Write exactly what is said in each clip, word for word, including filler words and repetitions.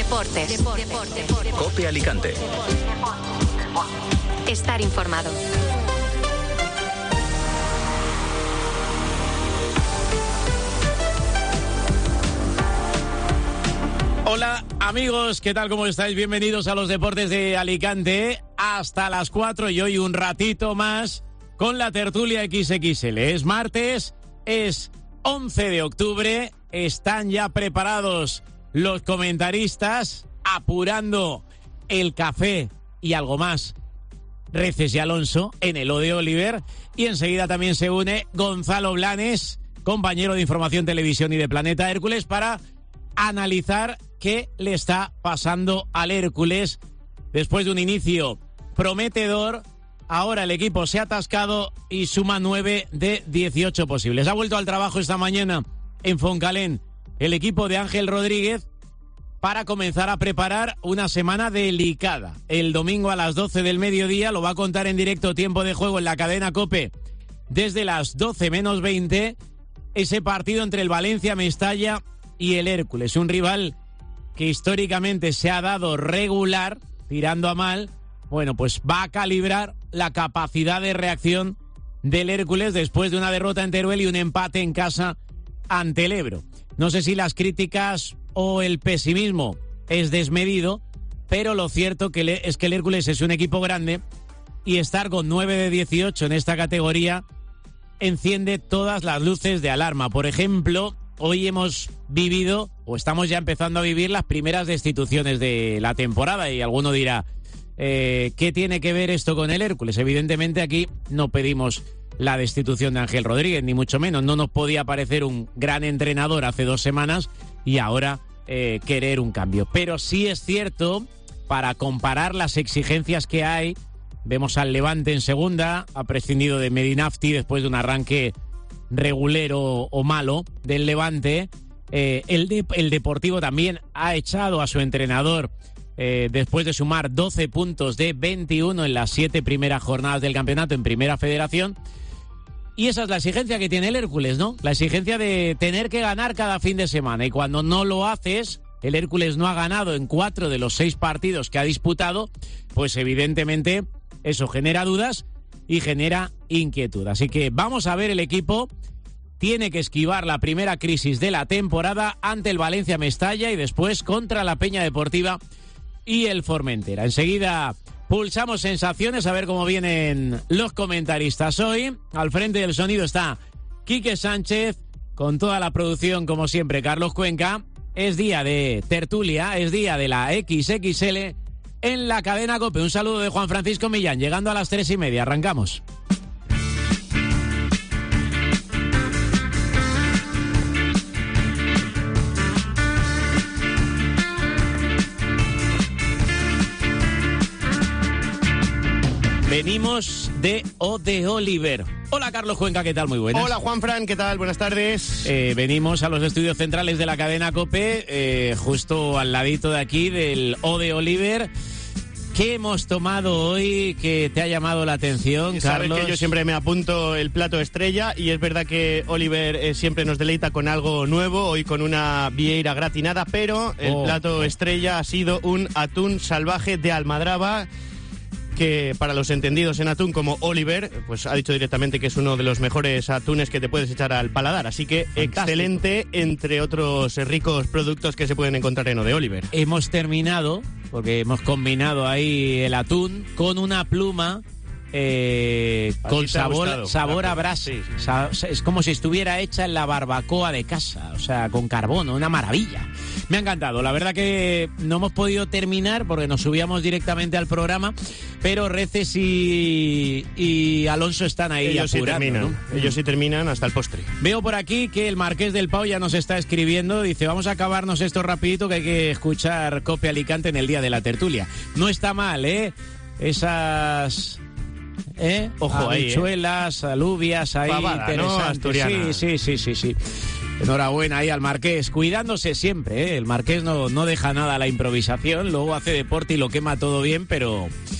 Deportes. Deportes. Deportes. COPE Alicante. Estar informado. Hola amigos, ¿qué tal? ¿Cómo estáis? Bienvenidos a los Deportes de Alicante hasta las cuatro y hoy un ratito más con la tertulia equis equis ele. Es martes, es once de octubre, están ya preparados los comentaristas apurando el café y algo más. Reces y Alonso en el O de Oliver y enseguida también se une Gonzalo Blanes, compañero de Información Televisión y de Planeta Hércules, para analizar qué le está pasando al Hércules después de un inicio prometedor. Ahora el equipo se ha atascado y suma nueve de dieciocho posibles. Ha vuelto al trabajo esta mañana en Foncalén el equipo de Ángel Rodríguez para comenzar a preparar una semana delicada. El domingo a las doce del mediodía lo va a contar en directo Tiempo de Juego en la cadena COPE desde las doce menos veinte, ese partido entre el Valencia Mestalla y el Hércules, un rival que históricamente se ha dado regular, tirando a mal. Bueno, pues va a calibrar la capacidad de reacción del Hércules después de una derrota en Teruel y un empate en casa ante el Ebro. No sé si las críticas o el pesimismo es desmedido, pero lo cierto que le, es que el Hércules es un equipo grande y estar con nueve de dieciocho en esta categoría enciende todas las luces de alarma. Por ejemplo, hoy hemos vivido, o estamos ya empezando a vivir, las primeras destituciones de la temporada y alguno dirá, eh, ¿qué tiene que ver esto con el Hércules? Evidentemente aquí no pedimos la destitución de Ángel Rodríguez, ni mucho menos. No nos podía parecer un gran entrenador hace dos semanas y ahora eh, querer un cambio. Pero sí es cierto, para comparar las exigencias que hay, vemos al Levante en segunda, ha prescindido de Medinafti después de un arranque regulero o malo del Levante. Eh, el, de, el Deportivo también ha echado a su entrenador eh, después de sumar doce puntos de veintiuno en las siete primeras jornadas del campeonato en Primera Federación. Y esa es la exigencia que tiene el Hércules, ¿no? La exigencia de tener que ganar cada fin de semana. Y cuando no lo haces, el Hércules no ha ganado en cuatro de los seis partidos que ha disputado, pues evidentemente eso genera dudas y genera inquietud. Así que vamos a ver, el equipo tiene que esquivar la primera crisis de la temporada ante el Valencia Mestalla y después contra la Peña Deportiva y el Formentera. Enseguida pulsamos sensaciones a ver cómo vienen los comentaristas hoy. Al frente del sonido está Quique Sánchez, con toda la producción como siempre Carlos Cuenca. Es día de tertulia, es día de la equis equis ele en la cadena COPE. Un saludo de Juan Francisco Millán, llegando a las tres y media. Arrancamos. Venimos de O de Oliver. Hola Carlos Cuenca, ¿qué tal? Muy buenas. Hola Juanfran, ¿qué tal? Buenas tardes. Eh, venimos a los estudios centrales de la cadena COPE, eh, justo al ladito de aquí del O de Oliver. ¿Qué hemos tomado hoy que te ha llamado la atención, Sabes Carlos? que yo siempre me apunto el plato estrella y es verdad que Oliver eh, siempre nos deleita con algo nuevo, hoy con una vieira gratinada, pero el oh. plato estrella ha sido un atún salvaje de almadraba, que para los entendidos en atún como Oliver, pues ha dicho directamente que es uno de los mejores atunes que te puedes echar al paladar. Así que fantástico. Excelente, entre otros ricos productos que se pueden encontrar en O de Oliver. Hemos terminado, porque hemos combinado ahí el atún con una pluma eh, con sabor, gustado, sabor a brasa. Sí, sí. Sa- es como si estuviera hecha en la barbacoa de casa, o sea, con carbono, una maravilla. Me ha encantado, la verdad que no hemos podido terminar porque nos subíamos directamente al programa, pero Reces y, y Alonso están ahí Ellos sí apurando, terminan, ¿no? ellos sí terminan hasta el postre. Veo por aquí que el Marqués del Pau ya nos está escribiendo, dice, vamos a acabarnos esto rapidito que hay que escuchar COPE Alicante en el día de la tertulia. No está mal, ¿eh? Esas... ¿Eh? Ojo ahí, habichuelas, ¿eh? Alubias ahí, Pavada, ¿no? interesantes. Asturiana. Sí, sí, sí, sí, sí. Enhorabuena ahí al Marqués, cuidándose siempre, ¿eh? El Marqués no, no deja nada a la improvisación, luego hace deporte y lo quema todo bien, pero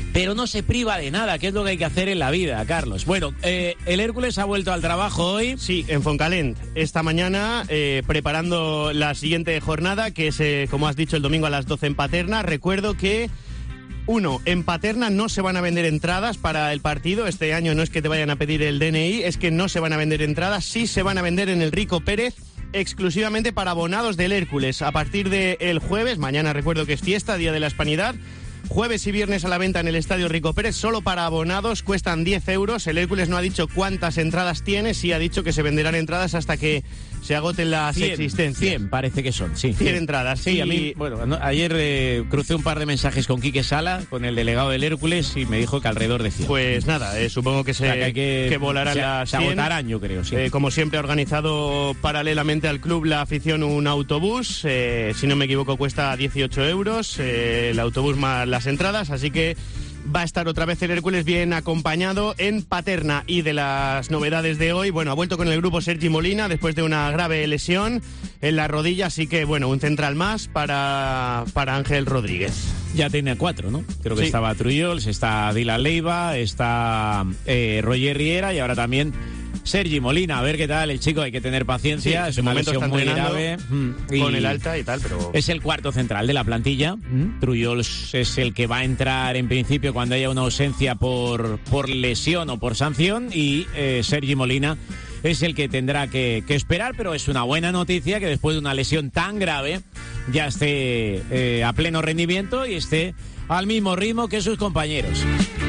pero no se priva de nada, que es lo que hay que hacer en la vida, Carlos. Bueno, eh, el Hércules ha vuelto al trabajo hoy. Sí, en Foncalent, esta mañana, eh, preparando la siguiente jornada, que es, eh, como has dicho, el domingo a las doce en Paterna. Recuerdo que, uno, en Paterna no se van a vender entradas para el partido. Este año no es que te vayan a pedir el D N I, es que no se van a vender entradas. Sí se van a vender en el Rico Pérez, exclusivamente para abonados del Hércules. A partir del jueves, mañana recuerdo que es fiesta, Día de la Hispanidad, jueves y viernes a la venta en el Estadio Rico Pérez, solo para abonados, cuestan diez euros. El Hércules no ha dicho cuántas entradas tiene, sí ha dicho que se venderán entradas hasta que se agoten las cien, existencias. cien parece que son, sí. cien entradas. Sí, y... a mí, bueno, no, ayer eh, crucé un par de mensajes con Quique Sala, con el delegado del Hércules, y me dijo que alrededor de cien. Pues nada, eh, supongo que se o sea, que, hay que, que volarán se, las se cien. agotarán, yo creo, sí. Eh, como siempre ha organizado paralelamente al club la afición un autobús, eh, si no me equivoco cuesta dieciocho euros, eh, el autobús más las entradas, así que va a estar otra vez el Hércules bien acompañado en Paterna. Y de las novedades de hoy, bueno, ha vuelto con el grupo Sergi Molina después de una grave lesión en la rodilla, así que bueno, un central más para, para Ángel Rodríguez. Ya tiene cuatro, ¿no? Creo que sí. Estaba Trullols, está Dylan Leiva, está eh, Roger Riera y ahora también Sergi Molina. A ver qué tal el chico, hay que tener paciencia, Sí, es de una momento lesión está muy entrenando grave. Mm, con el alta y tal, pero... Es el cuarto central de la plantilla. Mm. Trullols es el que va a entrar en principio cuando haya una ausencia por, por lesión o por sanción, y eh, Sergi Molina es el que tendrá que, que esperar, pero es una buena noticia que después de una lesión tan grave ya esté eh, a pleno rendimiento y esté al mismo ritmo que sus compañeros.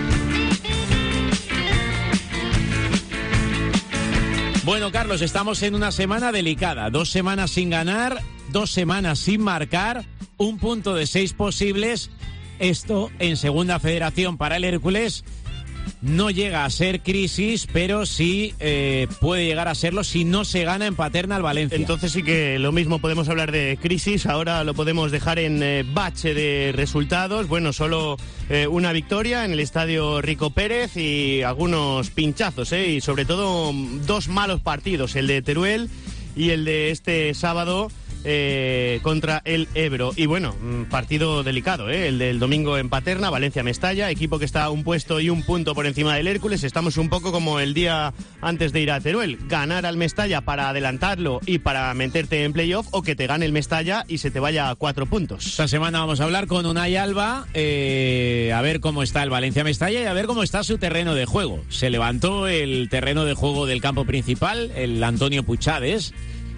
Bueno, Carlos, estamos en una semana delicada. Dos semanas sin ganar, dos semanas sin marcar, un punto de seis posibles. Esto en Segunda Federación para el Hércules no llega a ser crisis, pero sí eh, puede llegar a serlo si no se gana en Paterna al Valencia. Entonces sí que lo mismo podemos hablar de crisis, ahora lo podemos dejar en eh, bache de resultados. Bueno, solo eh, una victoria en el Estadio Rico Pérez y algunos pinchazos, ¿eh? Y sobre todo dos malos partidos, el de Teruel y el de este sábado Eh, contra el Ebro. Y bueno, partido delicado, ¿eh? El del domingo en Paterna, Valencia-Mestalla, equipo que está a un puesto y un punto por encima del Hércules. Estamos un poco como el día antes de ir a Teruel, ganar al Mestalla para adelantarlo y para meterte en playoff, o que te gane el Mestalla y se te vaya a cuatro puntos. Esta semana vamos a hablar con Unai Alba, eh, a ver cómo está el Valencia-Mestalla y a ver cómo está su terreno de juego. Se levantó el terreno de juego del campo principal, el Antonio Puchades,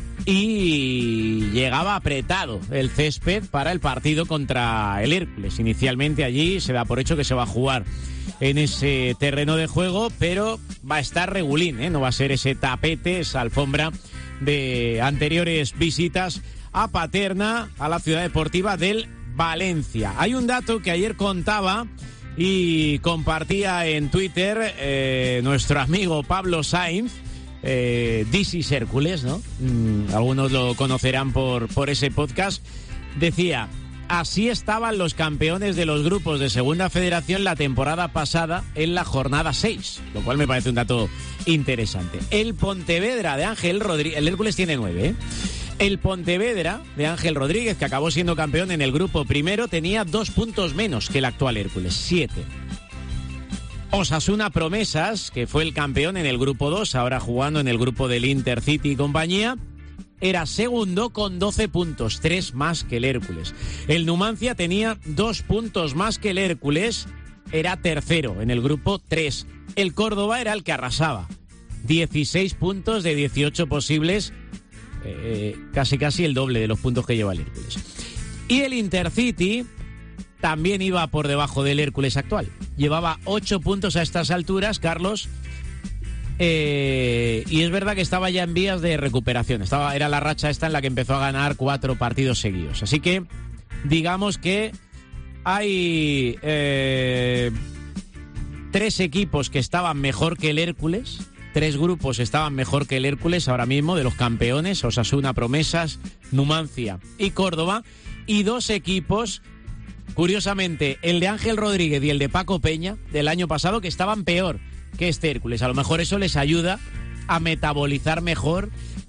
y llegaba apretado el césped para el partido contra el Hércules. Inicialmente allí se da por hecho que se va a jugar en ese terreno de juego, pero va a estar regulín, ¿eh? No va a ser ese tapete, esa alfombra de anteriores visitas a Paterna, a la ciudad deportiva del Valencia. Hay un dato que ayer contaba y compartía en Twitter eh, nuestro amigo Pablo Sainz, Eh, This is Hércules, ¿no? Mm, algunos lo conocerán por, por ese podcast. Decía, así estaban los campeones de los grupos de Segunda Federación la temporada pasada en la jornada seis, lo cual me parece un dato interesante. El Pontevedra de Ángel Rodríguez, el Hércules tiene nueve, ¿eh? El Pontevedra de Ángel Rodríguez, que acabó siendo campeón en el grupo primero, tenía dos puntos menos que el actual Hércules, siete. Osasuna Promesas, que fue el campeón en el grupo dos, ahora jugando en el grupo del Intercity y compañía, era segundo con doce puntos, tres más que el Hércules. El Numancia tenía dos puntos más que el Hércules, era tercero en el grupo tres. El Córdoba era el que arrasaba, dieciséis puntos de dieciocho posibles, eh, casi casi el doble de los puntos que lleva el Hércules. Y el Intercity también iba por debajo del Hércules actual. Llevaba ocho puntos a estas alturas, Carlos, eh, y es verdad que estaba ya en vías de recuperación. Estaba, era la racha esta en la que empezó a ganar cuatro partidos seguidos. Así que, digamos que hay eh, tres equipos que estaban mejor que el Hércules, tres grupos estaban mejor que el Hércules ahora mismo, de los campeones, Osasuna, Promesas, Numancia y Córdoba, y dos equipos, curiosamente, el de Ángel Rodríguez y el de Paco Peña, del año pasado, que estaban peor que este Hércules. A lo mejor eso les ayuda a metabolizar mejor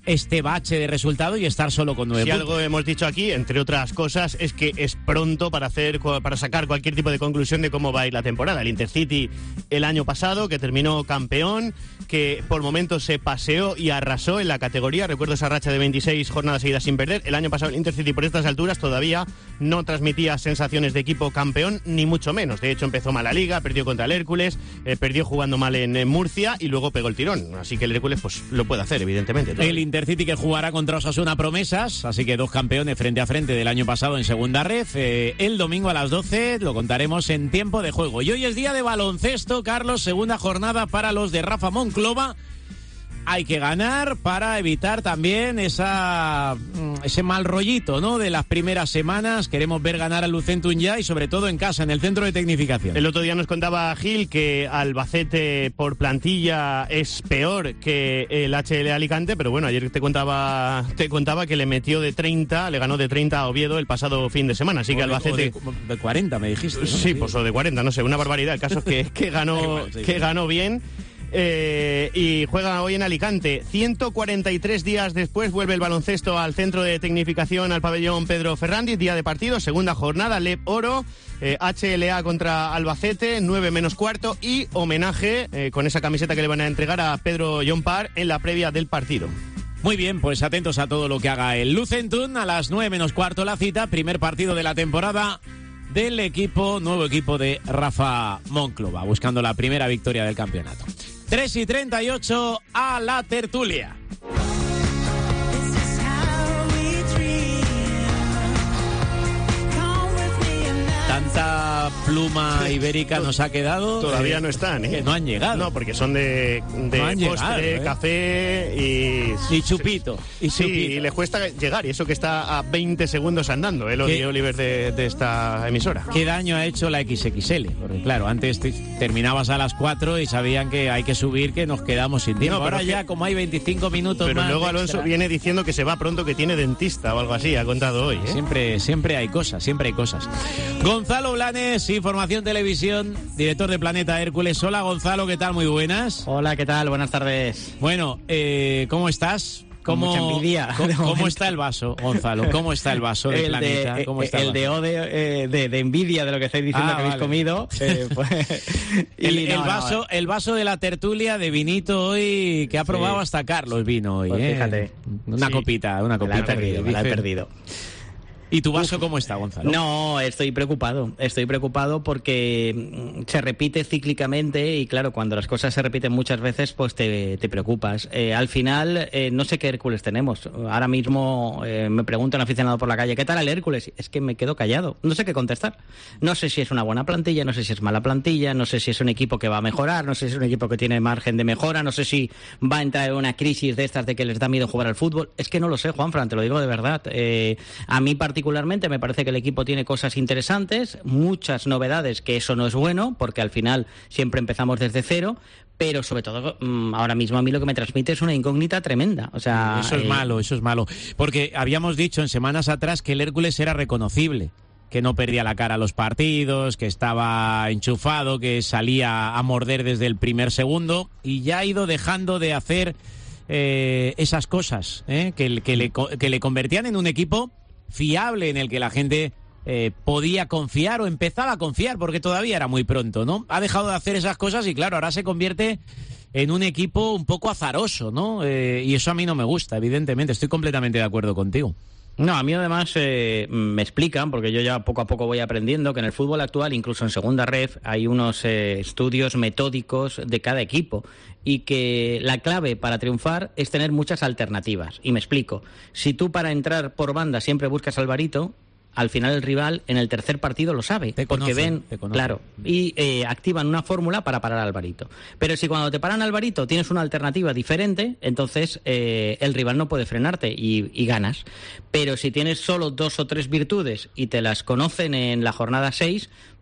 este bache de resultado y estar solo con nueve Si puntos. algo hemos dicho aquí, entre otras cosas, es que es pronto para hacer para sacar cualquier tipo de conclusión de cómo va a ir la temporada. El Intercity el año pasado, que terminó campeón, que por momentos se paseó y arrasó en la categoría. Recuerdo esa racha de veintiséis jornadas seguidas sin perder. El año pasado el Intercity por estas alturas todavía no transmitía sensaciones de equipo campeón, ni mucho menos. De hecho, empezó mal la liga, perdió contra el Hércules, eh, perdió jugando mal en, en Murcia y luego pegó el tirón. Así que el Hércules pues lo puede hacer, evidentemente. El Intercity que jugará contra Osasuna Promesas, así que dos campeones frente a frente del año pasado en segunda red. Eh, el domingo a las doce lo contaremos en tiempo de juego. Y hoy es día de baloncesto, Carlos, segunda jornada para los de Rafa Monclova. Hay que ganar para evitar también esa ese mal rollito, ¿no?, de las primeras semanas. Queremos ver ganar al Lucentum ya y sobre todo en casa, en el centro de tecnificación. El otro día nos contaba Gil que Albacete por plantilla es peor que el H L Alicante, pero bueno, ayer te contaba te contaba que le metió de treinta, le ganó de treinta a Oviedo el pasado fin de semana, así que Albacete... O de, de cuarenta me dijiste, ¿no? Sí, pues o de cuarenta, no sé, una barbaridad. El caso es que, que ganó igual, sí, que ganó bien. Eh, y juega hoy en Alicante. ciento cuarenta y tres días después vuelve el baloncesto al centro de tecnificación, al pabellón Pedro Ferrandis, día de partido, segunda jornada, Leb Oro, eh, H L A contra Albacete, nueve menos cuarto, y homenaje eh, con esa camiseta que le van a entregar a Pedro Llompar en la previa del partido. Muy bien, pues atentos a todo lo que haga el Lucentum. A las nueve menos cuarto la cita, primer partido de la temporada del equipo, nuevo equipo de Rafa Monclova, buscando la primera victoria del campeonato. tres y treinta y ocho a la tertulia. Tanta pluma ibérica nos ha quedado. Todavía eh, no están, ¿eh? Que no han llegado. No, porque son de, de no han postre, llegado, ¿eh? café y... Y chupito. Y sí, chupito. y les cuesta llegar, y eso que está a veinte segundos andando, el Odi Oliver de, de esta emisora. ¿Qué daño ha hecho la equis equis ele? Porque claro, antes te, terminabas a las cuatro y sabían que hay que subir, que nos quedamos sin tiempo. No, ahora ya, que, como hay veinticinco minutos pero más... Pero luego Alonso extra. viene diciendo que se va pronto, que tiene dentista o algo así, ha contado hoy, ¿eh? Siempre, siempre hay cosas, siempre hay cosas. Gonzalo Blanes, Información Televisión, director de Planeta Hércules. Hola, Gonzalo, ¿qué tal? Muy buenas. Hola, ¿qué tal? Buenas tardes. Bueno, eh, ¿cómo estás? ¿Cómo, Mucha envidia. ¿cómo, ¿Cómo está el vaso, Gonzalo? ¿Cómo está el vaso de el Planeta? De, ¿Cómo está el, el de ode, eh, de, de envidia de lo que estáis diciendo ah, que habéis vale. comido. Eh, pues, el, y el, no, vaso, no, el vaso de la tertulia de vinito hoy, que ha probado sí. hasta Carlos vino hoy. Pues ¿eh? fíjate. Una sí. copita, una copita. La he perdido, que la he perdido. ¿Y tu vaso cómo está, Gonzalo? No, estoy preocupado. Estoy preocupado porque se repite cíclicamente y claro, cuando las cosas se repiten muchas veces, pues te, te preocupas. Eh, al final, eh, no sé qué Hércules tenemos. Ahora mismo eh, me pregunta un aficionado por la calle, ¿qué tal el Hércules? Es que me quedo callado. No sé qué contestar. No sé si es una buena plantilla, no sé si es mala plantilla, no sé si es un equipo que va a mejorar, no sé si es un equipo que tiene margen de mejora, no sé si va a entrar en una crisis de estas de que les da miedo jugar al fútbol. Es que no lo sé, Juanfran, te lo digo de verdad. Eh, a mí particularmente Particularmente me parece que el equipo tiene cosas interesantes, muchas novedades, que eso no es bueno, porque al final siempre empezamos desde cero, pero sobre todo ahora mismo a mí lo que me transmite es una incógnita tremenda. O sea, eso es eh... malo, eso es malo, porque habíamos dicho en semanas atrás que el Hércules era reconocible, que no perdía la cara a los partidos, que estaba enchufado, que salía a morder desde el primer segundo, y ya ha ido dejando de hacer eh, esas cosas, ¿eh? que, que, le, que le convertían en un equipo fiable, en el que la gente eh, podía confiar o empezaba a confiar, porque todavía era muy pronto, ¿no? Ha dejado de hacer esas cosas y claro, ahora se convierte en un equipo un poco azaroso, ¿no? Eh, y eso a mí no me gusta, evidentemente, estoy completamente de acuerdo contigo. No, a mí además eh, me explican, porque yo ya poco a poco voy aprendiendo, que en el fútbol actual, incluso en segunda ref, hay unos eh, estudios metódicos de cada equipo y que la clave para triunfar es tener muchas alternativas. Y me explico. Si tú para entrar por banda siempre buscas al Alvarito, al final el rival en el tercer partido lo sabe, te porque conocen, ven, te conocen. claro, y eh, activan una fórmula para parar a Alvarito. Pero si cuando te paran a Alvarito tienes una alternativa diferente, entonces eh, el rival no puede frenarte y, y ganas. Pero si tienes solo dos o tres virtudes y te las conocen en la jornada seis,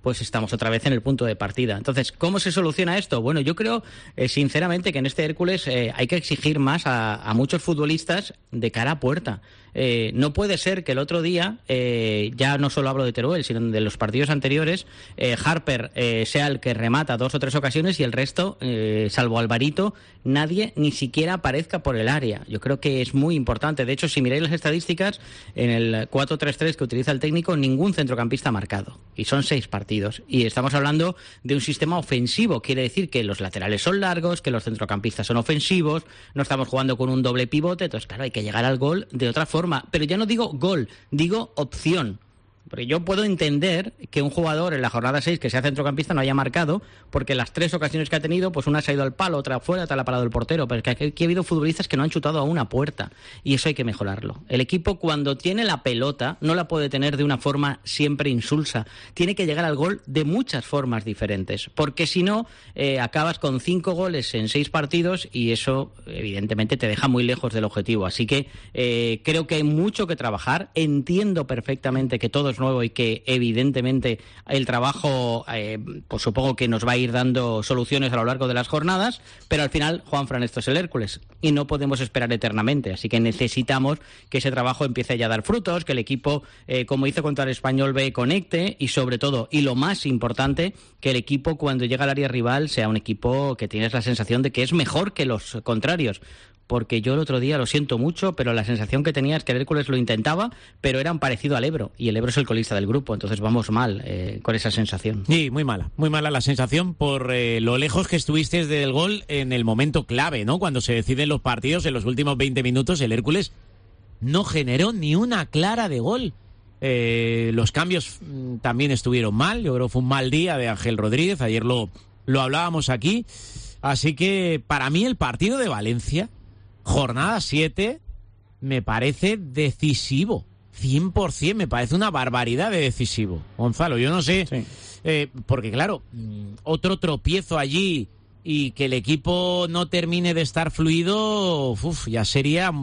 pues estamos otra vez en el punto de partida. Entonces, ¿cómo se soluciona esto? Bueno, yo creo, eh, sinceramente, que en este Hércules eh, hay que exigir más a, a muchos futbolistas de cara a puerta. Eh, no puede ser que el otro día, eh, ya no solo hablo de Teruel, sino de los partidos anteriores, eh, Harper eh, sea el que remata dos o tres ocasiones y el resto, eh, salvo Alvarito, nadie ni siquiera aparezca por el área. Yo creo que es muy importante. De hecho, si miráis las estadísticas, en el cuatro tres tres que utiliza el técnico, ningún centrocampista ha marcado. Y son seis partidos. Y estamos hablando de un sistema ofensivo. Quiere decir que los laterales son largos, que los centrocampistas son ofensivos, no estamos jugando con un doble pivote. Entonces, claro, hay que llegar al gol de otra forma. Pero ya no digo gol, digo opción. Porque yo puedo entender que un jugador en la jornada seis que sea centrocampista no haya marcado, porque las tres ocasiones que ha tenido, pues una se ha ido al palo, otra fuera, otra la ha parado el portero. Pero es que aquí ha habido futbolistas que no han chutado a una puerta. Y eso hay que mejorarlo. El equipo, cuando tiene la pelota, no la puede tener de una forma siempre insulsa. Tiene que llegar al gol de muchas formas diferentes. Porque si no, eh, acabas con cinco goles en seis partidos y eso, evidentemente, te deja muy lejos del objetivo. Así que eh, creo que hay mucho que trabajar. Entiendo perfectamente que todo es nuevo y que evidentemente el trabajo eh, pues supongo que nos va a ir dando soluciones a lo largo de las jornadas, pero al final, Juanfran, esto es el Hércules y no podemos esperar eternamente, así que necesitamos que ese trabajo empiece ya a dar frutos, que el equipo, eh, como hizo contra el Español B, conecte y sobre todo, y lo más importante, que el equipo cuando llega al área rival sea un equipo que tienes la sensación de que es mejor que los contrarios. Porque yo el otro día, lo siento mucho, pero la sensación que tenía es que el Hércules lo intentaba, pero era un parecido al Ebro, y el Ebro es el colista del grupo, entonces vamos mal eh, con esa sensación. Sí, muy mala, muy mala la sensación por eh, lo lejos que estuviste del gol en el momento clave, ¿no? Cuando se deciden los partidos, en los últimos veinte minutos, el Hércules no generó ni una clara de gol. Eh, los cambios mm, también estuvieron mal, yo creo que fue un mal día de Ángel Rodríguez, ayer lo, lo hablábamos aquí, así que para mí el partido de Valencia, jornada siete, me parece decisivo, cien por ciento, me parece una barbaridad de decisivo. Gonzalo, yo no sé, sí. eh, porque claro, otro tropiezo allí y que el equipo no termine de estar fluido, uf, ya sería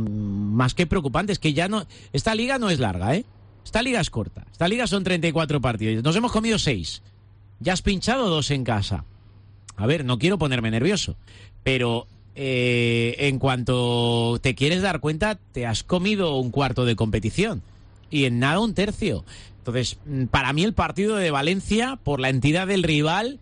más que preocupante. Es que ya no, esta liga no es larga, ¿eh? Esta liga es corta, esta liga son treinta y cuatro partidos, nos hemos comido seis, ya has pinchado dos en casa. A ver, no quiero ponerme nervioso, pero Eh, en cuanto te quieres dar cuenta, te has comido un cuarto de competición y en nada un tercio. Entonces, para mí el partido de Valencia, por la entidad del rival,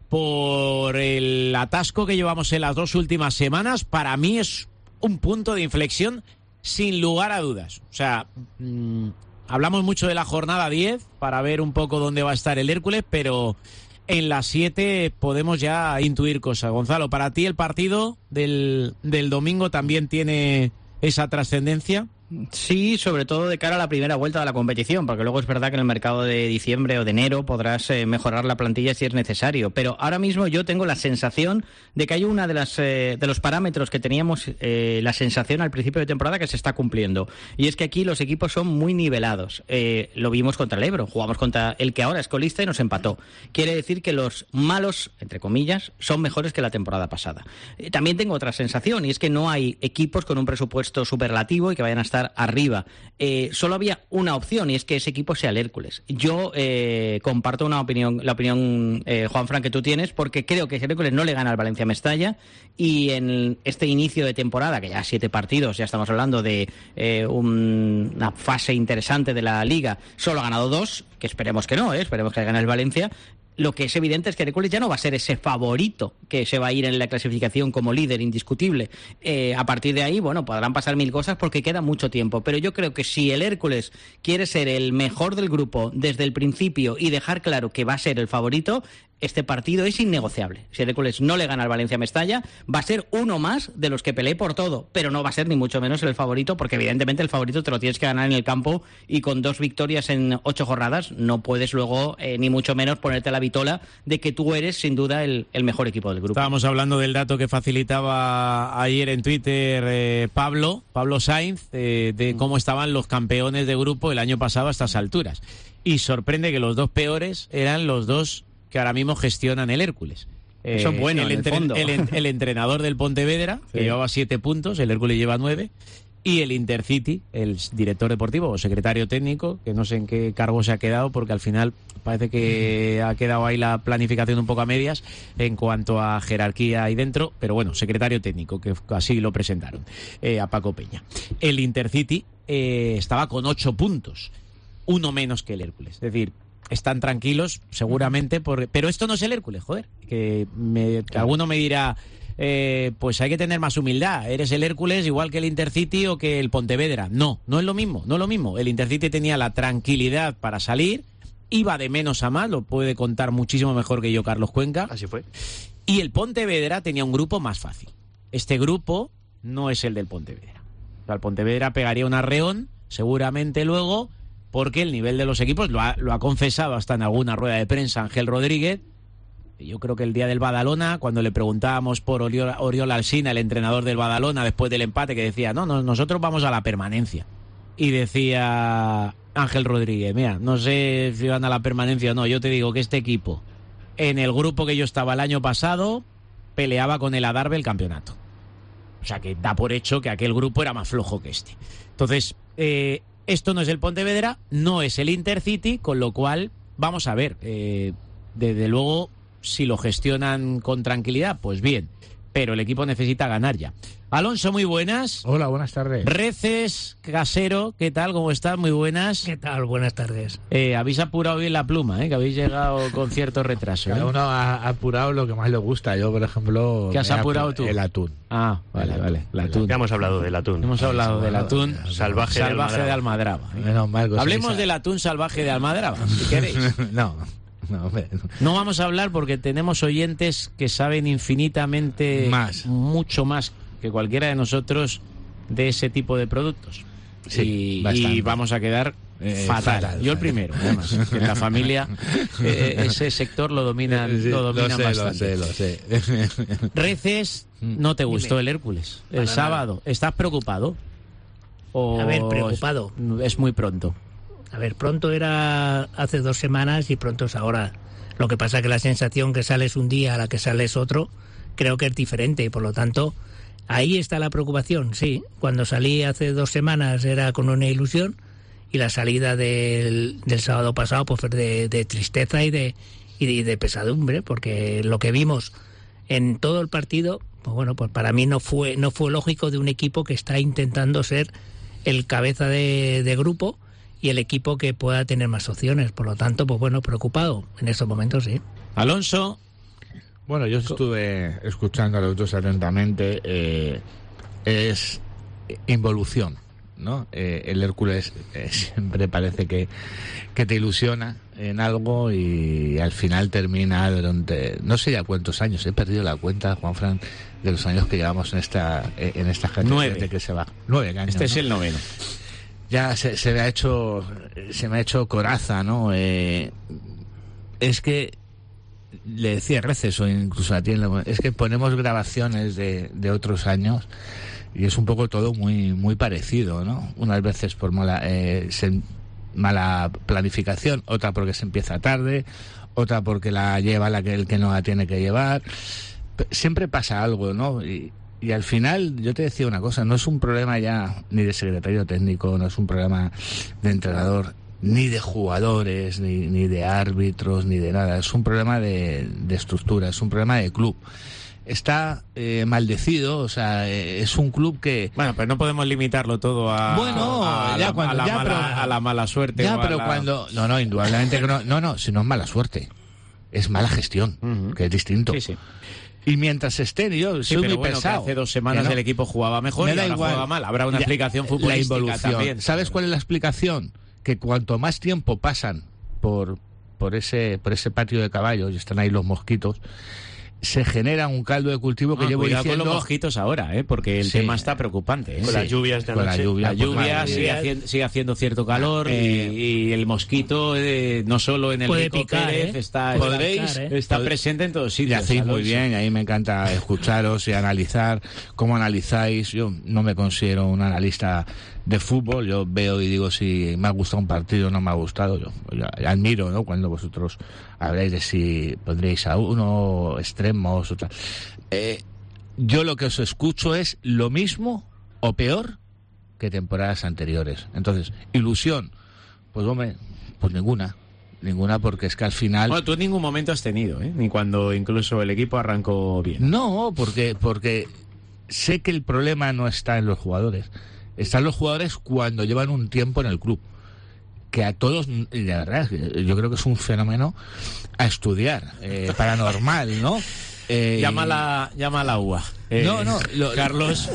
por el atasco que llevamos en las dos últimas semanas, para mí es un punto de inflexión sin lugar a dudas. O sea, mmm, hablamos mucho de la jornada diez para ver un poco dónde va a estar el Hércules, pero en las siete podemos ya intuir cosas. Gonzalo, ¿para ti el partido del, del domingo también tiene esa trascendencia? Sí, sobre todo de cara a la primera vuelta de la competición, porque luego es verdad que en el mercado de diciembre o de enero podrás eh, mejorar la plantilla si es necesario, pero ahora mismo yo tengo la sensación de que hay una de las eh, de los parámetros que teníamos eh, la sensación al principio de temporada que se está cumpliendo, y es que aquí los equipos son muy nivelados. Eh, lo vimos contra el Ebro, jugamos contra el que ahora es colista y nos empató. Quiere decir que los malos, entre comillas, son mejores que la temporada pasada. Eh, también tengo otra sensación, y es que no hay equipos con un presupuesto superlativo y que vayan a estar arriba. Eh, solo había una opción, y es que ese equipo sea el Hércules. Yo eh, comparto una opinión, la opinión, eh, Juanfran, que tú tienes, porque creo que ese Hércules no le gana al Valencia Mestalla, y en este inicio de temporada, que ya siete partidos, ya estamos hablando de eh, un, una fase interesante de la Liga, solo ha ganado dos, que esperemos que no, ¿eh? Esperemos que gane el Valencia. Lo que es evidente es que Hércules ya no va a ser ese favorito que se va a ir en la clasificación como líder indiscutible. Eh, a partir de ahí, bueno, podrán pasar mil cosas porque queda mucho tiempo. Pero yo creo que si el Hércules quiere ser el mejor del grupo desde el principio y dejar claro que va a ser el favorito, este partido es innegociable. Si el Hércules no le gana al Valencia Mestalla, va a ser uno más de los que pelee por todo, pero no va a ser ni mucho menos el favorito, porque evidentemente el favorito te lo tienes que ganar en el campo, y con dos victorias en ocho jornadas no puedes luego eh, ni mucho menos ponerte la vitola de que tú eres sin duda el, el mejor equipo del grupo. Estábamos hablando del dato que facilitaba ayer en Twitter eh, Pablo, Pablo Sainz, eh, de cómo estaban los campeones de grupo el año pasado a estas alturas. Y sorprende que los dos peores eran los dos que ahora mismo gestionan el Hércules. Eh, Eso es bueno, el, en el entre, fondo. El, el entrenador del Pontevedra, sí, que llevaba siete puntos, el Hércules lleva nueve, y el Intercity, el director deportivo o secretario técnico, que no sé en qué cargo se ha quedado, porque al final parece que ha quedado ahí la planificación un poco a medias en cuanto a jerarquía ahí dentro, pero bueno, secretario técnico, que así lo presentaron, eh, a Paco Peña. El Intercity eh, estaba con ocho puntos, uno menos que el Hércules, es decir, están tranquilos seguramente, por... pero esto no es el Hércules, joder, que, me... que alguno me dirá... Eh, pues hay que tener más humildad. Eres el Hércules igual que el Intercity o que el Pontevedra. No, no es lo mismo, no es lo mismo. El Intercity tenía la tranquilidad para salir, iba de menos a más, lo puede contar muchísimo mejor que yo Carlos Cuenca. Así fue. Y el Pontevedra tenía un grupo más fácil. Este grupo no es el del Pontevedra. O sea, el Pontevedra pegaría un arreón, seguramente luego, porque el nivel de los equipos, lo ha, lo ha confesado hasta en alguna rueda de prensa Ángel Rodríguez. Yo creo que el día del Badalona, cuando le preguntábamos por Oriol, Oriol Alsina, el entrenador del Badalona, después del empate, que decía, no, no, nosotros vamos a la permanencia. Y decía Ángel Rodríguez, mira, no sé si van a la permanencia o no, yo te digo que este equipo, en el grupo que yo estaba el año pasado, peleaba con el Adarve el campeonato. O sea, que da por hecho que aquel grupo era más flojo que este. Entonces, eh, esto no es el Pontevedra, no es el Intercity, con lo cual, vamos a ver, eh, desde luego... Si lo gestionan con tranquilidad, pues bien. Pero el equipo necesita ganar ya. Alonso, muy buenas. Hola, buenas tardes. Reces, Casero, ¿qué tal? ¿Cómo estás? Muy buenas. ¿Qué tal? Buenas tardes. Eh, habéis apurado bien la pluma, ¿eh? Que habéis llegado con cierto retraso. ¿eh? Cada uno ha apurado lo que más le gusta. Yo, por ejemplo... ¿Qué has apurado tú? El atún. Ah, vale, el vale. atún. El atún. Ya hemos hablado del atún. Hemos hablado del atún salvaje, salvaje de de Almadraba. ¿eh? Menos mal que os Hablemos habéis- del atún salvaje de Almadraba, si queréis. no, no, hombre, no. No vamos a hablar porque tenemos oyentes que saben infinitamente Más. mucho más que cualquiera de nosotros de ese tipo de productos. Sí, y, bastante. y vamos a quedar Eh, fatal. fatal, Yo el fatal. primero, además, que en la familia eh, ese sector lo dominan, Sí, lo dominan sé, bastante. lo sé, lo sé. Reces, ¿no te gustó el Hércules? El Para sábado, ¿estás preocupado? ¿O A ver, preocupado. Es muy pronto. A ver, pronto era hace dos semanas y pronto es ahora. Lo que pasa es que la sensación que sales un día a la que sales otro, creo que es diferente y por lo tanto ahí está la preocupación, sí. Cuando salí hace dos semanas era con una ilusión y la salida del, del sábado pasado pues fue de, de tristeza y de, y de, y de pesadumbre, porque lo que vimos en todo el partido, pues bueno, pues para mí no fue, no fue lógico de un equipo que está intentando ser el cabeza de, de grupo y el equipo que pueda tener más opciones. Por lo tanto, pues bueno, preocupado en estos momentos, sí. Alonso, Bueno, yo estuve escuchando a los dos atentamente. Eh, es involución, ¿no? Eh, el Hércules eh, siempre parece que, que te ilusiona en algo y al final termina durante no sé ya cuántos años. He perdido la cuenta, Juanfran, de los años que llevamos en esta en esta Nueve. de que se va. Nueve años. este es ¿no? el noveno. Ya se, se me ha hecho se me ha hecho coraza, ¿no? Eh, es que le decía a Reces o incluso a ti, es que ponemos grabaciones de, de otros años y es un poco todo muy muy parecido, ¿no? Unas veces por mala eh, se, mala planificación, otra porque se empieza tarde, otra porque la lleva la que el que no la tiene que llevar. Siempre pasa algo, ¿no? Y, Y al final, yo te decía una cosa, no es un problema ya ni de secretario técnico, no es un problema de entrenador, ni de jugadores, ni, ni de árbitros, ni de nada. Es un problema de, de estructura, es un problema de club. Está eh, maldecido, o sea, eh, es un club que... Bueno, pero no podemos limitarlo todo a, Bueno, a, a ya la, cuando- a la ya, mala, pero- a la mala suerte. Ya, o a pero la- cuando... No, no, indudablemente que no. No, no, si no es mala suerte. Es mala gestión, Ujú. que es distinto. Sí, sí. Y mientras estén, yo Sí, soy pero muy bueno, pesado. que hace dos semanas Que no. el equipo jugaba mejor Me y da ahora igual. juega mal. Habrá una Ya, explicación la futbolística involución. también. ¿Sabes cuál es la explicación? Que cuanto más tiempo pasan por, por, ese, por ese patio de caballos y están ahí los mosquitos, se genera un caldo de cultivo que No, llevo cuidado diciendo... con los mosquitos ahora, ¿eh? Porque el Sí. tema está preocupante. ¿eh? Con Sí. las lluvias de Con la anoche. lluvia, La pues, lluvia madre sigue, mía. haciendo, sigue haciendo cierto calor y- Eh, y, el mosquito eh, no solo en el Puede Rico picar, Pérez ¿eh? está, Puede está- picar, ¿eh? está Pod- presente en todos Y sitios. hacéis muy Alonso. bien, y ahí me encanta escucharos y analizar cómo analizáis. Yo no me considero un analista de fútbol, yo veo y digo si me ha gustado un partido o no me ha gustado. Yo, yo admiro, ¿no?, cuando vosotros habláis de si pondréis a uno, extremos, otra. Eh, yo lo que os escucho es lo mismo o peor que temporadas anteriores. Entonces, ilusión, pues hombre, pues ninguna. Ninguna, porque es que al final... Bueno, tú en ningún momento has tenido, ¿eh? Ni cuando incluso el equipo arrancó bien. No, porque, porque sé que el problema no está en los jugadores. Están los jugadores cuando llevan un tiempo en el club. Que a todos, y la verdad, yo creo que es un fenómeno a estudiar, eh, paranormal, ¿no? Eh, llama la, llama la U A. Eh, no, no, lo, Carlos...